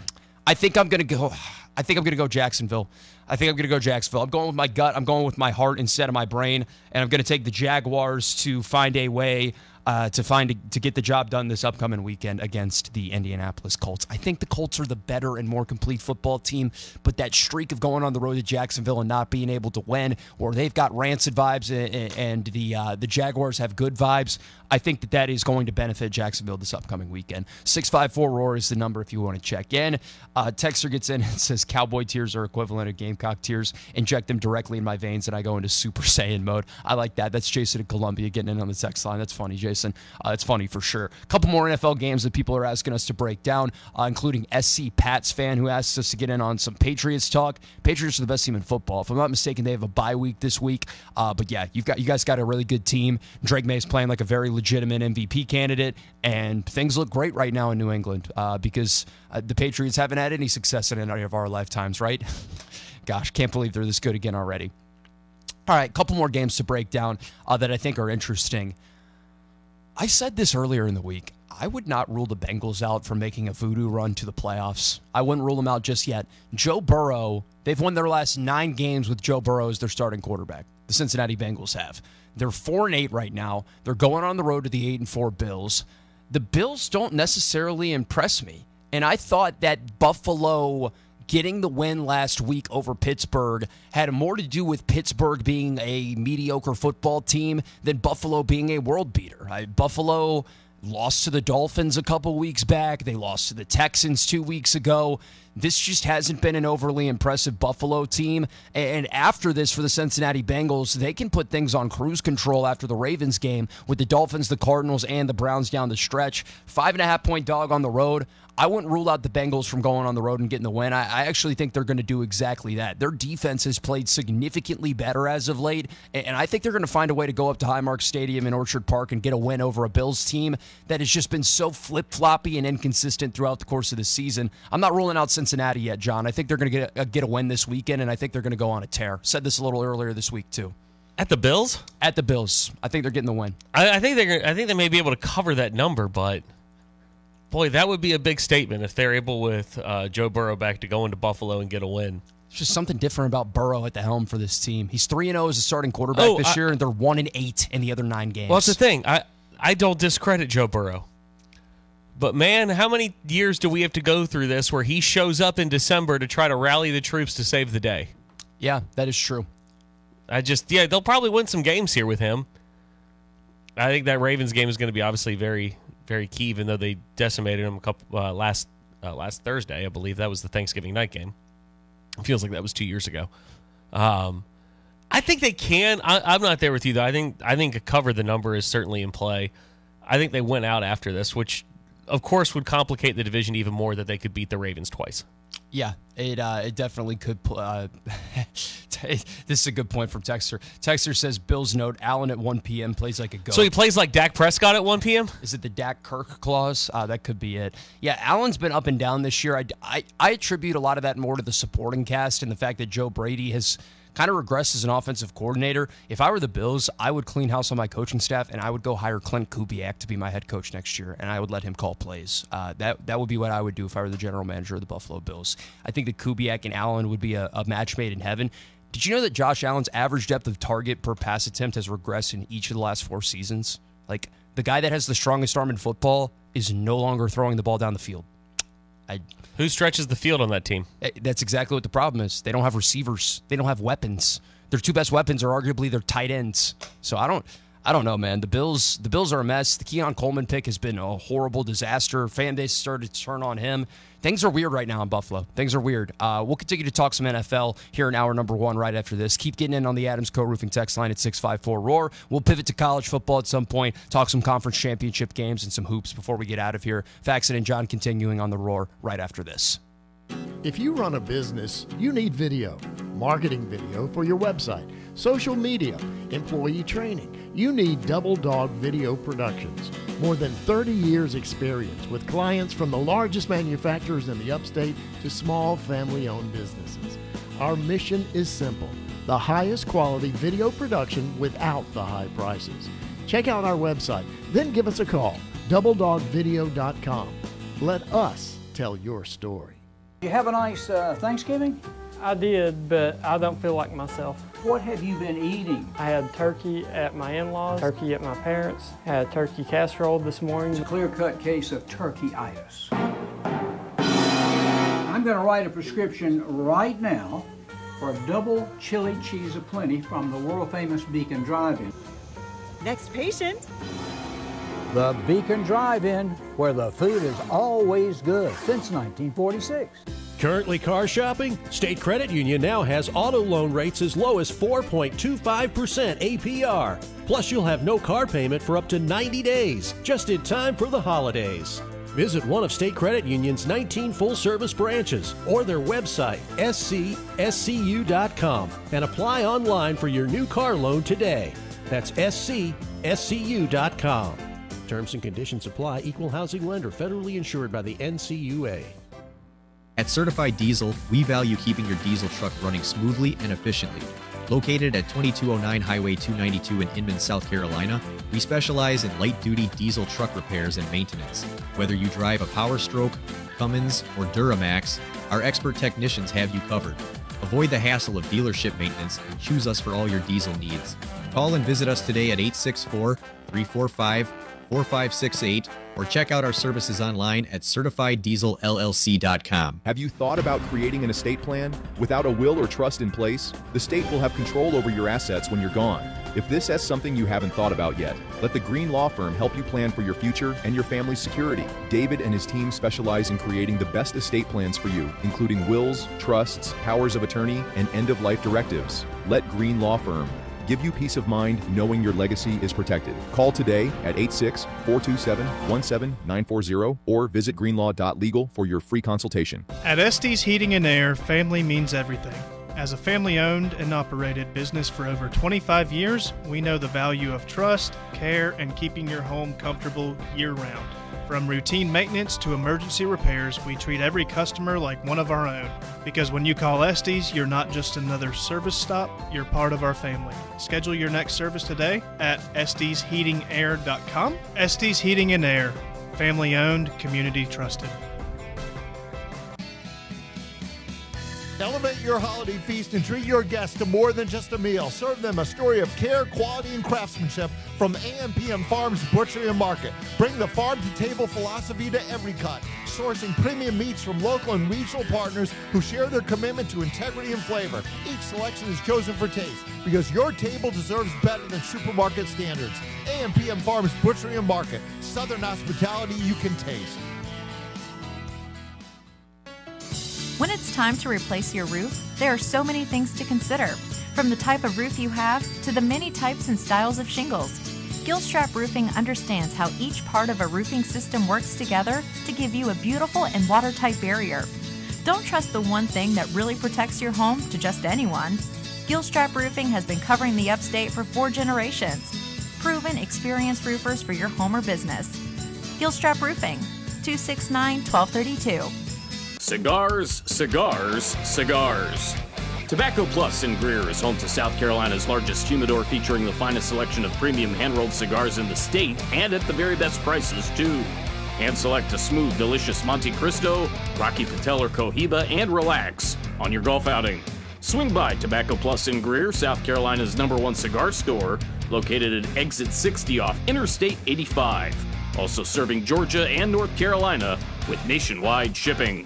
I think I'm going to go I think I'm going to go Jacksonville. I think I'm going to go Jacksonville. I'm going with my gut. I'm going with my heart instead of my brain. And I'm going to take the Jaguars to find a way Uh, to find a, to get the job done this upcoming weekend against the Indianapolis Colts. I think the Colts are the better and more complete football team, but that streak of going on the road to Jacksonville and not being able to win, or they've got rancid vibes and, and the uh, the Jaguars have good vibes, I think that that is going to benefit Jacksonville this upcoming weekend. six five four roar is the number if you want to check in. Uh, Texter gets in and says Cowboy tears are equivalent of Gamecock tears. Inject them directly in my veins and I go into Super Saiyan mode. I like that. That's Jason in Columbia getting in on the text line. That's funny, Jason. Uh, it's funny for sure. A couple more N F L games that people are asking us to break down, uh, including S C Pats fan who asks us to get in on some Patriots talk. Patriots are the best team in football. If I'm not mistaken, they have a bye week this week. Uh, but yeah, you've got you guys got a really good team. Drake May's playing like a very legitimate M V P candidate, and things look great right now in New England uh, because uh, the Patriots haven't had any success in any of our lifetimes, right? Gosh, can't believe they're this good again already. All right, a couple more games to break down uh, that I think are interesting. I said this earlier in the week. I would not rule the Bengals out from making a voodoo run to the playoffs. I wouldn't rule them out just yet. Joe Burrow, they've won their last nine games with Joe Burrow as their starting quarterback. The Cincinnati Bengals have. They're four and eight right now. They're going on the road to the eight and four Bills. The Bills don't necessarily impress me. And I thought that Buffalo getting the win last week over Pittsburgh had more to do with Pittsburgh being a mediocre football team than Buffalo being a world beater. I, Buffalo lost to the Dolphins a couple weeks back. They lost to the Texans two weeks ago. This just hasn't been an overly impressive Buffalo team. And after this, for the Cincinnati Bengals, they can put things on cruise control after the Ravens game with the Dolphins, the Cardinals, and the Browns down the stretch. Five and a half point dog on the road. I wouldn't rule out the Bengals from going on the road and getting the win. I, I actually think they're going to do exactly that. Their defense has played significantly better as of late, and I think they're going to find a way to go up to Highmark Stadium in Orchard Park and get a win over a Bills team that has just been so flip-floppy and inconsistent throughout the course of the season. I'm not ruling out Cincinnati yet, John. I think they're going to get a, get a win this weekend, and I think they're going to go on a tear. Said this a little earlier this week, too. At the Bills? At the Bills. I think they're getting the win. I, I think they're. I think they may be able to cover that number, but Boy, that would be a big statement if they're able with uh, Joe Burrow back to go into Buffalo and get a win. It's just something different about Burrow at the helm for this team. He's three and oh as a starting quarterback Oh, this I- year, and they're one and eight in the other nine games. Well, that's the thing. I, I don't discredit Joe Burrow. But, man, how many years do we have to go through this where he shows up in December to try to rally the troops to save the day? Yeah, that is true. I just, yeah, they'll probably win some games here with him. I think that Ravens game is going to be obviously very, very key, even though they decimated him a couple uh, last uh, last Thursday, I believe. That was the Thanksgiving night game. It feels like that was two years ago. Um, I think they can. I, I'm not there with you, though. I think I think a cover the number is certainly in play. I think they went out after this, which, of course, would complicate the division even more that they could beat the Ravens twice. Yeah, it uh, it definitely could. Uh, this is a good point from Texter. Texter says, Bills note, Allen at one p.m. plays like a goat. So he plays like Dak Prescott at one p.m.? Is it the Dak Kirk clause? Uh, that could be it. Yeah, Allen's been up and down this year. I, I, I attribute a lot of that more to the supporting cast and the fact that Joe Brady has kind of regressed as an offensive coordinator. If I were the Bills, I would clean house on my coaching staff, and I would go hire Clint Kubiak to be my head coach next year, and I would let him call plays. Uh, that that would be what I would do if I were the general manager of the Buffalo Bills. I think that Kubiak and Allen would be a, a match made in heaven. Did you know that Josh Allen's average depth of target per pass attempt has regressed in each of the last four seasons? Like, the guy that has the strongest arm in football is no longer throwing the ball down the field. I, Who stretches the field on that team? That's exactly what the problem is. They don't have receivers. They don't have weapons. Their two best weapons are arguably their tight ends. So I don't I don't know, man. The Bills the Bills are a mess. The Keon Coleman pick has been a horrible disaster. Fan base started to turn on him. Things are weird right now in Buffalo. Things are weird. Uh, we'll continue to talk some N F L here in hour number one right after this. Keep getting in on the Adams Co-Roofing text line at six five four R O A R. We'll pivot to college football at some point, talk some conference championship games and some hoops before we get out of here. Faxon and John continuing on the Roar right after this. If you run a business, you need video, marketing video for your website, social media, employee training. You need Double Dog Video Productions. More than thirty years experience with clients from the largest manufacturers in the upstate to small family-owned businesses. Our mission is simple, the highest quality video production without the high prices. Check out our website, then give us a call, double dog video dot com. Let us tell your story. You have a nice uh, Thanksgiving? I did, but I don't feel like myself. What have you been eating? I had turkey at my in-laws, turkey at my parents', had turkey casserole this morning. It's a clear-cut case of turkey-itis. I'm going to write a prescription right now for a double chili cheese aplenty from the world-famous Beacon Drive-In. Next patient. The Beacon Drive-In, where the food is always good since nineteen forty-six. Currently car shopping? State Credit Union now has auto loan rates as low as four point two five percent A P R. Plus, you'll have no car payment for up to ninety days, just in time for the holidays. Visit one of State Credit Union's nineteen full-service branches or their website, S C S C U dot com, and apply online for your new car loan today. That's S C S C U dot com. Terms and conditions apply. Equal housing lender. Federally insured by the N C U A. At Certified Diesel, we value keeping your diesel truck running smoothly and efficiently. Located at twenty-two oh nine Highway two ninety-two in Inman, South Carolina, we specialize in light-duty diesel truck repairs and maintenance. Whether you drive a Power Stroke, Cummins, or Duramax, our expert technicians have you covered. Avoid the hassle of dealership maintenance and choose us for all your diesel needs. Call and visit us today at eight six four, three four five, four five six eight or check out our services online at certified diesel L L C dot com. Have you thought about creating an estate plan? Without a will or trust in place, the state will have control over your assets when you're gone. If this is something you haven't thought about yet, let the Green Law Firm help you plan for your future and your family's security. David and his team specialize in creating the best estate plans for you, including wills, trusts, powers of attorney, and end-of-life directives. Let Green Law Firm give you peace of mind knowing your legacy is protected. Call today at eight six, four two seven, one seven nine four zero or visit greenlaw dot legal for your free consultation. At Estes Heating and Air, family means everything. As a family-owned and operated business for over twenty-five years, we know the value of trust, care, and keeping your home comfortable year-round. From routine maintenance to emergency repairs, we treat every customer like one of our own. Because when you call Estes, you're not just another service stop, you're part of our family. Schedule your next service today at estes heating air dot com. Estes Heating and Air, Family owned, community trusted. Elevate your holiday feast and treat your guests to more than just a meal. Serve them a story of care, quality, and craftsmanship from A M P M Farms Butchery and Market. Bring the farm-to-table philosophy to every cut, sourcing premium meats from local and regional partners who share their commitment to integrity and flavor. Each selection is chosen for taste because your table deserves better than supermarket standards. A M P M Farms Butchery and Market. Southern hospitality you can taste. When it's time to replace your roof, there are so many things to consider. From the type of roof you have to the many types and styles of shingles, Gilstrap Roofing understands how each part of a roofing system works together to give you a beautiful and watertight barrier. Don't trust the one thing that really protects your home to just anyone. Gilstrap Roofing has been covering the upstate for four generations. Proven, experienced roofers for your home or business. Gilstrap Roofing, two six nine, one two three two. Cigars, cigars, cigars. Tobacco Plus in Greer is home to South Carolina's largest humidor, featuring the finest selection of premium hand-rolled cigars in the state, and at the very best prices, too. Hand select a smooth, delicious Monte Cristo, Rocky Patel or Cohiba, and relax on your golf outing. Swing by Tobacco Plus in Greer, South Carolina's number one cigar store, located at Exit sixty off Interstate eighty-five. Also serving Georgia and North Carolina with nationwide shipping.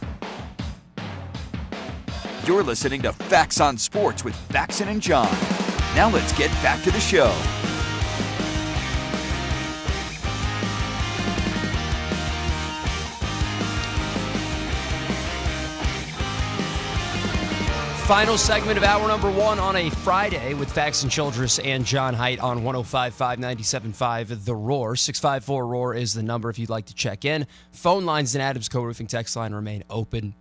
You're listening to Facts on Sports with Faxon and John. Now let's get back to the show. Final segment of hour number one on a Friday with Faxon Childress and John Height on one oh five point five, ninety-seven point five The Roar. six five four ROAR is the number if you'd like to check in. Phone lines and Adams Co-Roofing text line remain open.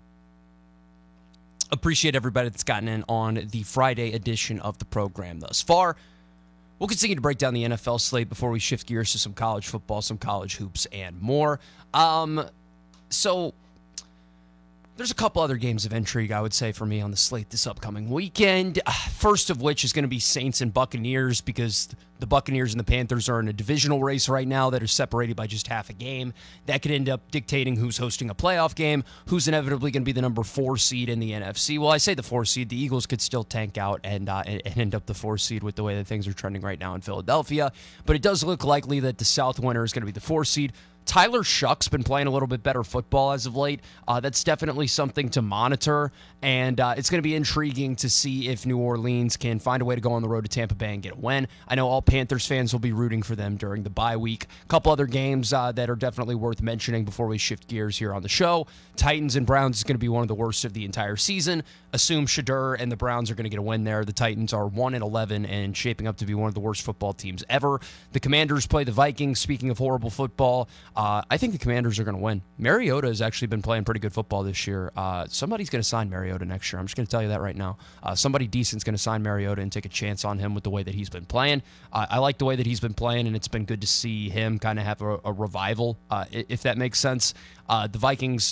Appreciate everybody that's gotten in on the Friday edition of the program thus far. We'll continue to break down the N F L slate before we shift gears to some college football, some college hoops, and more. Um, so... There's a couple other games of intrigue, I would say, for me on the slate this upcoming weekend. Uh, first of which is going to be Saints and Buccaneers, because the Buccaneers and the Panthers are in a divisional race right now that are separated by just half a game. That could end up dictating who's hosting a playoff game, who's inevitably going to be the number four seed in the N F C. Well, I say the four seed. The Eagles could still tank out and, uh, and end up the four seed with the way that things are trending right now in Philadelphia. But it does look likely that the South winner is going to be the four seed. Tyler Shuck's been playing a little bit better football as of late. Uh, that's definitely something to monitor, and uh, it's going to be intriguing to see if New Orleans can find a way to go on the road to Tampa Bay and get a win. I know all Panthers fans will be rooting for them during the bye week. A couple other games uh, that are definitely worth mentioning before we shift gears here on the show. Titans and Browns is going to be one of the worst of the entire season. Assume Shadur and the Browns are going to get a win there. The Titans are one and eleven and shaping up to be one of the worst football teams ever. The Commanders play the Vikings. Speaking of horrible football, uh, I think the Commanders are going to win. Mariota has actually been playing pretty good football this year. Uh, somebody's going to sign Mariota next year. I'm just going to tell you that right now. Uh, somebody decent's going to sign Mariota and take a chance on him with the way that he's been playing. Uh, I like the way that he's been playing, and it's been good to see him kind of have a, a revival, uh, if that makes sense. Uh, the Vikings,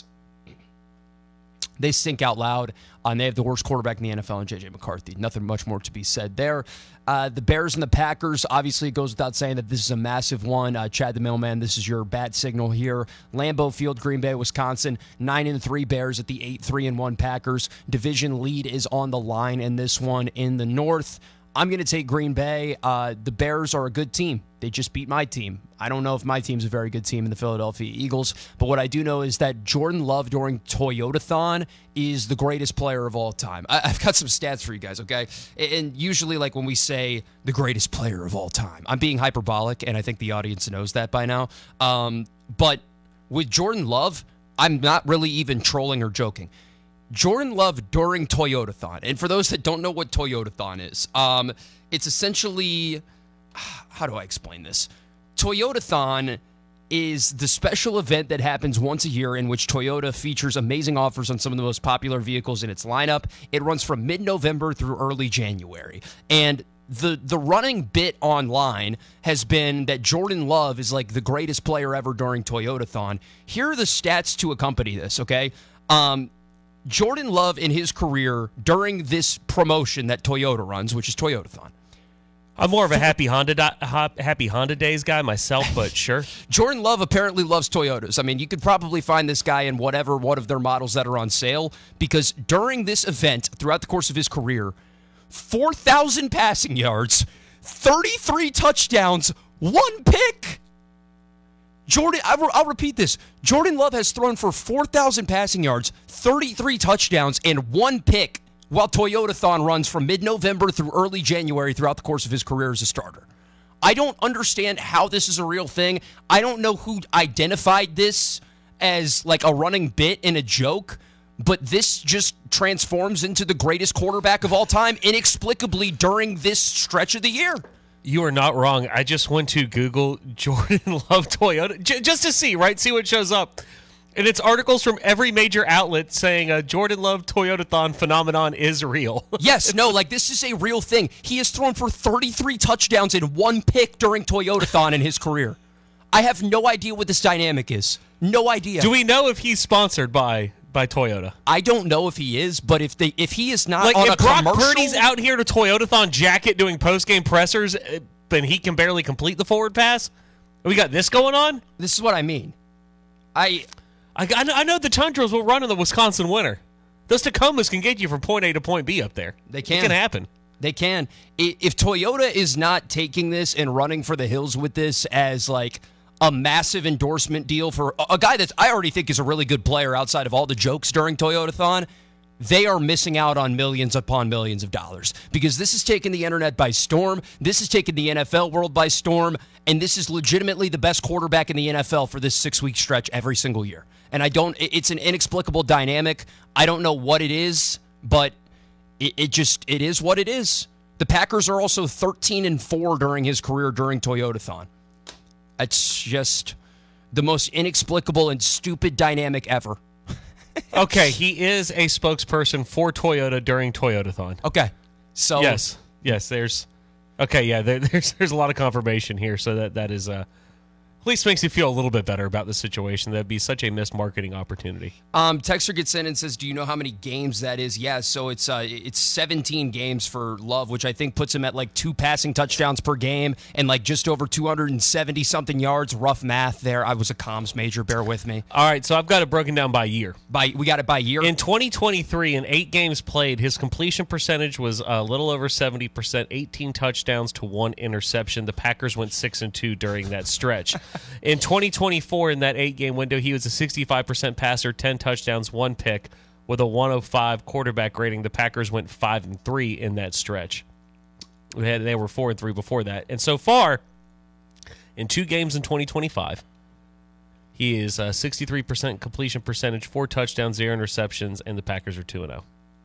they stink out loud, uh, and they have the worst quarterback in the N F L in J J McCarthy. Nothing much more to be said there. Uh, the Bears and the Packers, obviously it goes without saying that this is a massive one. Uh, Chad the Mailman, this is your bat signal here. Lambeau Field, Green Bay, Wisconsin, nine and three Bears at the eight three and one Packers. Division lead is on the line in this one in the North. I'm going to take Green Bay. Uh, the Bears are a good team. They just beat my team. I don't know if my team's a very good team in the Philadelphia Eagles, but what I do know is that Jordan Love during Toyotathon is the greatest player of all time. I- I've got some stats for you guys, okay? And usually, like when we say the greatest player of all time, I'm being hyperbolic, and I think the audience knows that by now. Um, but with Jordan Love, I'm not really even trolling or joking. Jordan Love during Toyotathon, and for those that don't know what Toyotathon is, um, it's essentially, how do I explain this? Toyotathon is the special event that happens once a year in which Toyota features amazing offers on some of the most popular vehicles in its lineup. It runs from mid-November through early January, and the the running bit online has been that Jordan Love is like the greatest player ever during Toyotathon. Here are the stats to accompany this, okay? Um... Jordan Love in his career during this promotion that Toyota runs, which is Toyotathon, I'm more of a happy Honda di- happy Honda Days guy myself, but sure. Jordan Love apparently loves Toyotas. I mean, you could probably find this guy in whatever one of their models that are on sale, because during this event, throughout the course of his career, four thousand passing yards, thirty-three touchdowns, one pick. Jordan, I'll, I'll repeat this. Jordan Love has thrown for four thousand passing yards, thirty-three touchdowns, and one pick, while Toyotathon runs from mid-November through early January throughout the course of his career as a starter. I don't understand how this is a real thing. I don't know who identified this as like a running bit and a joke, but this just transforms into the greatest quarterback of all time inexplicably during this stretch of the year. You are not wrong. I just went to Google Jordan Love Toyota j- just to see, right? See what shows up. And it's articles from every major outlet saying a Jordan Love Toyotathon phenomenon is real. Yes, no, like this is a real thing. He has thrown for thirty-three touchdowns and one pick during Toyotathon in his career. I have no idea what this dynamic is. No idea. Do we know if he's sponsored by by Toyota? I don't know if he is, but if they if he is not like on if a Brock commercial, Purdy's out here to Toyotathon jacket doing post-game pressers, and he can barely complete the forward pass, we got this going on? This is what I mean. I... I, I know the Tundras will run in the Wisconsin winter. Those Tacomas can get you from point A to point B up there. They can. It can happen. They can. If Toyota is not taking this and running for the hills with this as like a massive endorsement deal for a guy that I already think is a really good player outside of all the jokes during Toyotathon, they are missing out on millions upon millions of dollars, because this has taken the internet by storm. This has taken the N F L world by storm, and this is legitimately the best quarterback in the N F L for this six-week stretch every single year. And I don't, it's an inexplicable dynamic. I don't know what it is, but it, it just, it is what it is. The Packers are also thirteen and four during his career during Toyotathon. It's just the most inexplicable and stupid dynamic ever. Okay, he is a spokesperson for Toyota during Toyotathon. Okay. So yes, yes, there's okay, yeah, there, there's there's a lot of confirmation here, so that that is uh at least makes you feel a little bit better about the situation. That'd be such a missed marketing opportunity. Um, Texter gets in and says, "Do you know how many games that is?" Yeah, so it's uh, it's seventeen games for Love, which I think puts him at like two passing touchdowns per game and like just over two hundred seventy something yards. Rough math there. I was a comms major. Bear with me. All right, so I've got it broken down by year. By we got it by year. In twenty twenty-three, in eight games played, his completion percentage was a little over seventy percent, eighteen touchdowns to one interception. The Packers went six and two during that stretch. In twenty twenty-four, in that eight-game window, he was a sixty-five percent passer, ten touchdowns, one pick, with a one oh five quarterback rating. The Packers went five and three in that stretch. They, had, they were four and three before that. And so far, in two games in twenty twenty-five, he is a sixty-three percent completion percentage, four touchdowns, zero interceptions, and the Packers are two and oh.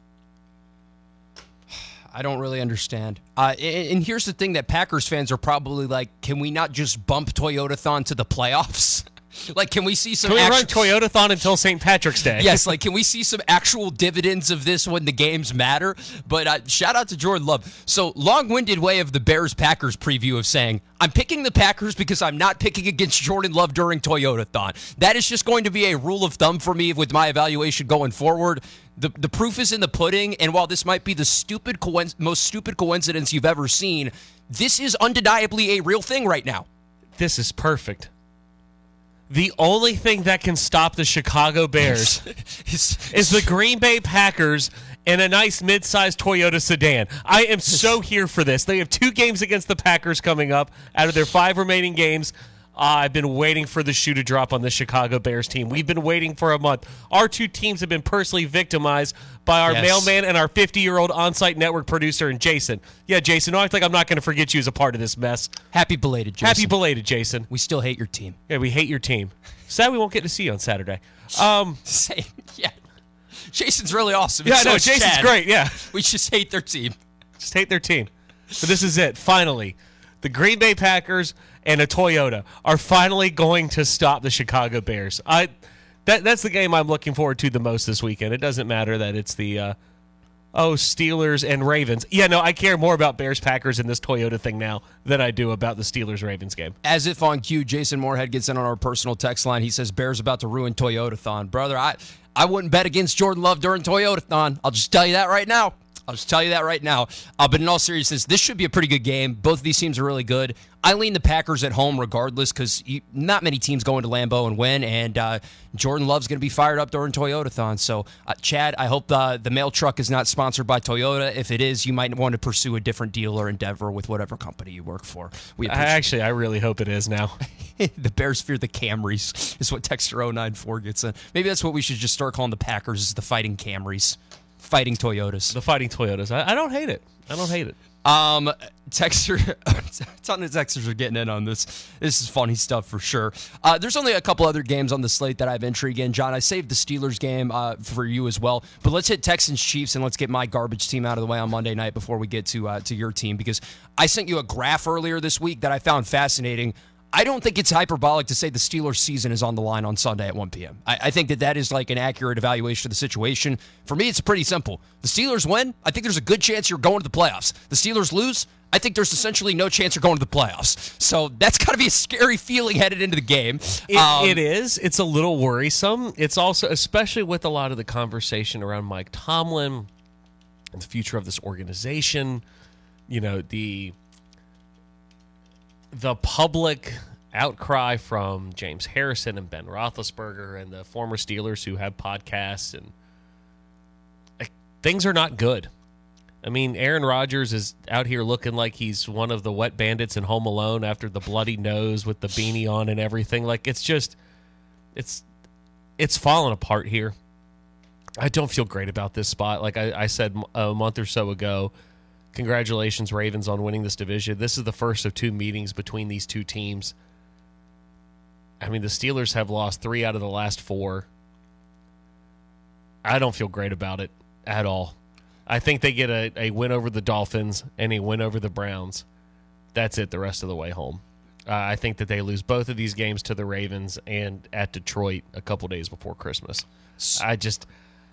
I don't really understand. Uh, and, and here's the thing that Packers fans are probably like, can we not just bump Toyotathon to the playoffs? Like, can we see some Can we actu- run Toyotathon until Saint Patrick's Day? Yes, like, can we see some actual dividends of this when the games matter? But uh, shout out to Jordan Love. So, long-winded way of the Bears-Packers preview of saying, I'm picking the Packers because I'm not picking against Jordan Love during Toyotathon. That is just going to be a rule of thumb for me with my evaluation going forward. The the proof is in the pudding, and while this might be the stupid co- most stupid coincidence you've ever seen, this is undeniably a real thing right now. This is perfect. The only thing that can stop the Chicago Bears is the Green Bay Packers and a nice mid-sized Toyota sedan. I am so here for this. They have two games against the Packers coming up out of their five remaining games. Uh, I've been waiting for the shoe to drop on the Chicago Bears team. We've been waiting for a month. Our two teams have been personally victimized by our Yes. mailman and our fifty-year-old on-site network producer, and Jason. Yeah, Jason, I think I'm not going to forget you as a part of this mess. Happy belated, Jason. Happy belated, Jason. We still hate your team. Yeah, we hate your team. Sad we won't get to see you on Saturday. Um, Same, yeah. Jason's really awesome. Yeah, and so no, is Jason's Chad. great, yeah. We just hate their team. Just hate their team. But this is it, finally. The Green Bay Packers and a Toyota are finally going to stop the Chicago Bears. I that That's the game I'm looking forward to the most this weekend. It doesn't matter that it's the, uh, oh, Steelers and Ravens. Yeah, no, I care more about Bears-Packers and this Toyota thing now than I do about the Steelers-Ravens game. As if on cue, Jason Moorhead gets in on our personal text line. He says, Bears about to ruin Toyotathon. Brother, I, I wouldn't bet against Jordan Love during Toyotathon. I'll just tell you that right now. I'll just tell you that right now. Uh, but in all seriousness, this should be a pretty good game. Both of these teams are really good. I lean the Packers at home regardless because not many teams go into Lambeau and win, and uh, Jordan Love's going to be fired up during Toyotathon. So, uh, Chad, I hope the, the mail truck is not sponsored by Toyota. If it is, you might want to pursue a different deal or endeavor with whatever company you work for. We I, actually, I really hope it is now. The Bears fear the Camrys is what Texter oh nine four gets in. Maybe that's what we should just start calling the Packers is the Fighting Camrys. Fighting Toyotas. The Fighting Toyotas. I, I don't hate it. I don't hate it. Um, Texter, a ton of Texters are getting in on this. This is funny stuff for sure. Uh, there's only a couple other games on the slate that I've intrigue in. John, I saved the Steelers game uh, for you as well. But let's hit Texans Chiefs and let's get my garbage team out of the way on Monday night before we get to uh, to your team, because I sent you a graph earlier this week that I found fascinating. I don't think it's hyperbolic to say the Steelers' season is on the line on Sunday at one p.m. I, I think that that is like an accurate evaluation of the situation. For me, it's pretty simple. The Steelers win, I think there's a good chance you're going to the playoffs. The Steelers lose, I think there's essentially no chance you're going to the playoffs. So that's got to be a scary feeling headed into the game. It, um, it is. It's a little worrisome. It's also, especially with a lot of the conversation around Mike Tomlin, the future of this organization, you know, the... the public outcry from James Harrison and Ben Roethlisberger and the former Steelers who have podcasts, and like, things are not good. I mean, Aaron Rodgers is out here looking like he's one of the wet bandits in Home Alone after the bloody nose with the beanie on and everything. Like, it's just, it's, it's falling apart here. I don't feel great about this spot. Like I, I said a month or so ago, congratulations, Ravens, on winning this division. This is the first of two meetings between these two teams. I mean, the Steelers have lost three out of the last four. I don't feel great about it at all. I think they get a, a win over the Dolphins and a win over the Browns. That's it the rest of the way home. Uh, I think that they lose both of these games to the Ravens and at Detroit a couple days before Christmas. I just...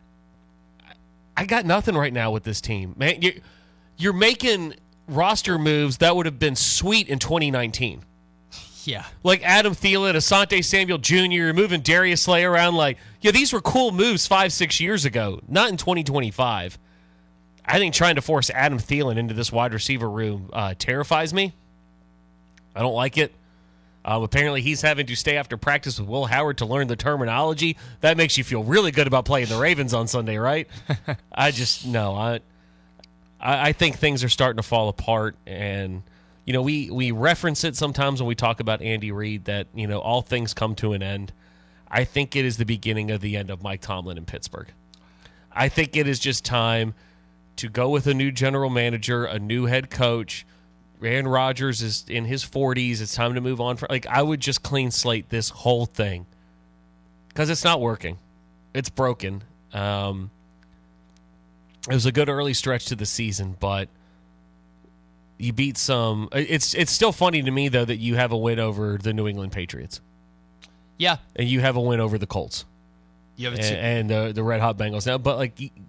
I got nothing right now with this team. Man, you... You're making roster moves that would have been sweet in twenty nineteen. Yeah. Like Adam Thielen, Asante Samuel Junior You're moving Darius Slay around like, yeah, these were cool moves five, six years ago, not in twenty twenty-five. I think trying to force Adam Thielen into this wide receiver room uh, terrifies me. I don't like it. Um, apparently he's having to stay after practice with Will Howard to learn the terminology. That makes you feel really good about playing the Ravens on Sunday, right? I just, no, I... I think things are starting to fall apart, and you know we, we reference it sometimes when we talk about Andy Reid that you know all things come to an end. I think it is the beginning of the end of Mike Tomlin in Pittsburgh. I think it is just time to go with a new general manager, a new head coach. Aaron Rodgers is in his forties. It's time to move on. For like I would just clean slate this whole thing because it's not working. It's broken. Um, It was a good early stretch to the season, but you beat some. It's it's still funny to me, though, that you have a win over the New England Patriots. Yeah. And you have a win over the Colts. You have a and, and uh, the Red Hot Bengals. Now, but, like, you,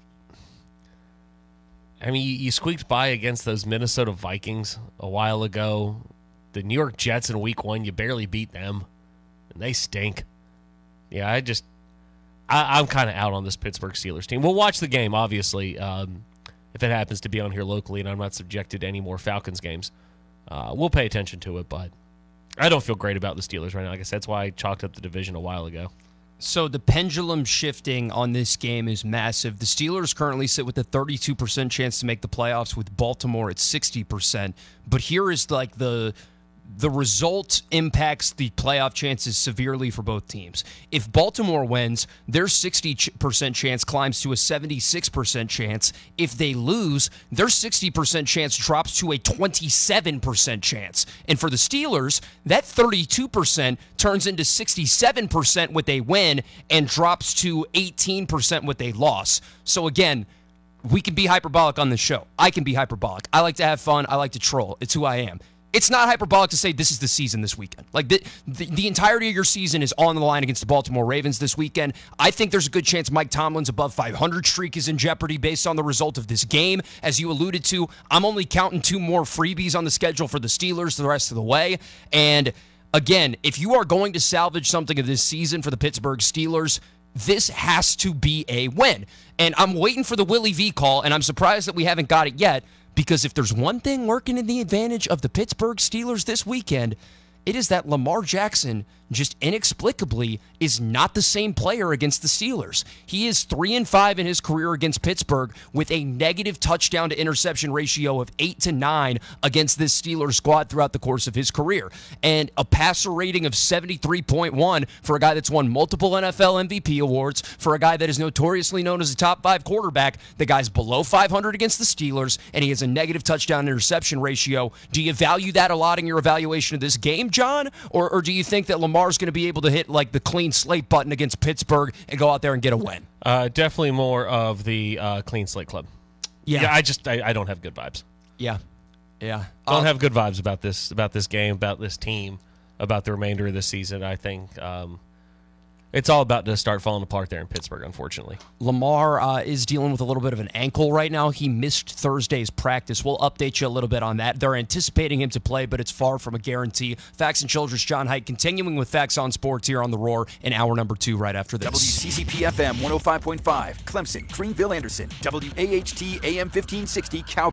I mean, you, you squeaked by against those Minnesota Vikings a while ago. The New York Jets in week one, you barely beat them, and they stink. Yeah, I just. I, I'm kind of out on this Pittsburgh Steelers team. We'll watch the game, obviously, um, if it happens to be on here locally and I'm not subjected to any more Falcons games. Uh, we'll pay attention to it, but I don't feel great about the Steelers right now. Like I said, that's why I chalked up the division a while ago. So the pendulum shifting on this game is massive. The Steelers currently sit with a thirty-two percent chance to make the playoffs, with Baltimore at sixty percent. But here is like the... The result impacts the playoff chances severely for both teams. If Baltimore wins, their sixty percent chance climbs to a seventy-six percent chance. If they lose, their sixty percent chance drops to a twenty-seven percent chance. And for the Steelers, that thirty-two percent turns into sixty-seven percent with a win and drops to eighteen percent with a loss. So again, we can be hyperbolic on this show. I can be hyperbolic. I like to have fun. I like to troll. It's who I am. It's not hyperbolic to say this is the season this weekend. Like the, the the entirety of your season is on the line against the Baltimore Ravens this weekend. I think there's a good chance Mike Tomlin's above five hundred streak is in jeopardy based on the result of this game. As you alluded to, I'm only counting two more freebies on the schedule for the Steelers the rest of the way. And again, if you are going to salvage something of this season for the Pittsburgh Steelers, this has to be a win. And I'm waiting for the Willie V call, and I'm surprised that we haven't got it yet, because if there's one thing working in the advantage of the Pittsburgh Steelers this weekend, it is that Lamar Jackson just inexplicably is not the same player against the Steelers. He is three and five in his career against Pittsburgh with a negative touchdown to interception ratio of eight to nine against this Steelers squad throughout the course of his career, and a passer rating of seventy-three point one for a guy that's won multiple N F L M V P awards, for a guy that is notoriously known as a top five quarterback. The guy's below five hundred against the Steelers, and he has a negative touchdown interception ratio. Do you value that a lot in your evaluation of this game, John, or, or do you think that Lamar Lamar's going to be able to hit like the clean slate button against Pittsburgh and go out there and get a win? Uh, definitely more of the uh, clean slate club. Yeah, yeah I just I, I don't have good vibes. Yeah, yeah. Don't um, have good vibes about this about this game, about this team, about the remainder of the season. I think um, it's all about to start falling apart there in Pittsburgh, unfortunately. Lamar uh, is dealing with a little bit of an ankle right now. He missed Thursday's practice. We'll update you a little bit on that. They're anticipating him to play, but it's far from a guarantee. Facts and Childress, John Haidt, continuing with Facts on Sports here on The Roar in hour number two right after this. W C C P F M one oh five point five, Clemson, Greenville, Anderson, W A H T A M fifteen sixty, Cow.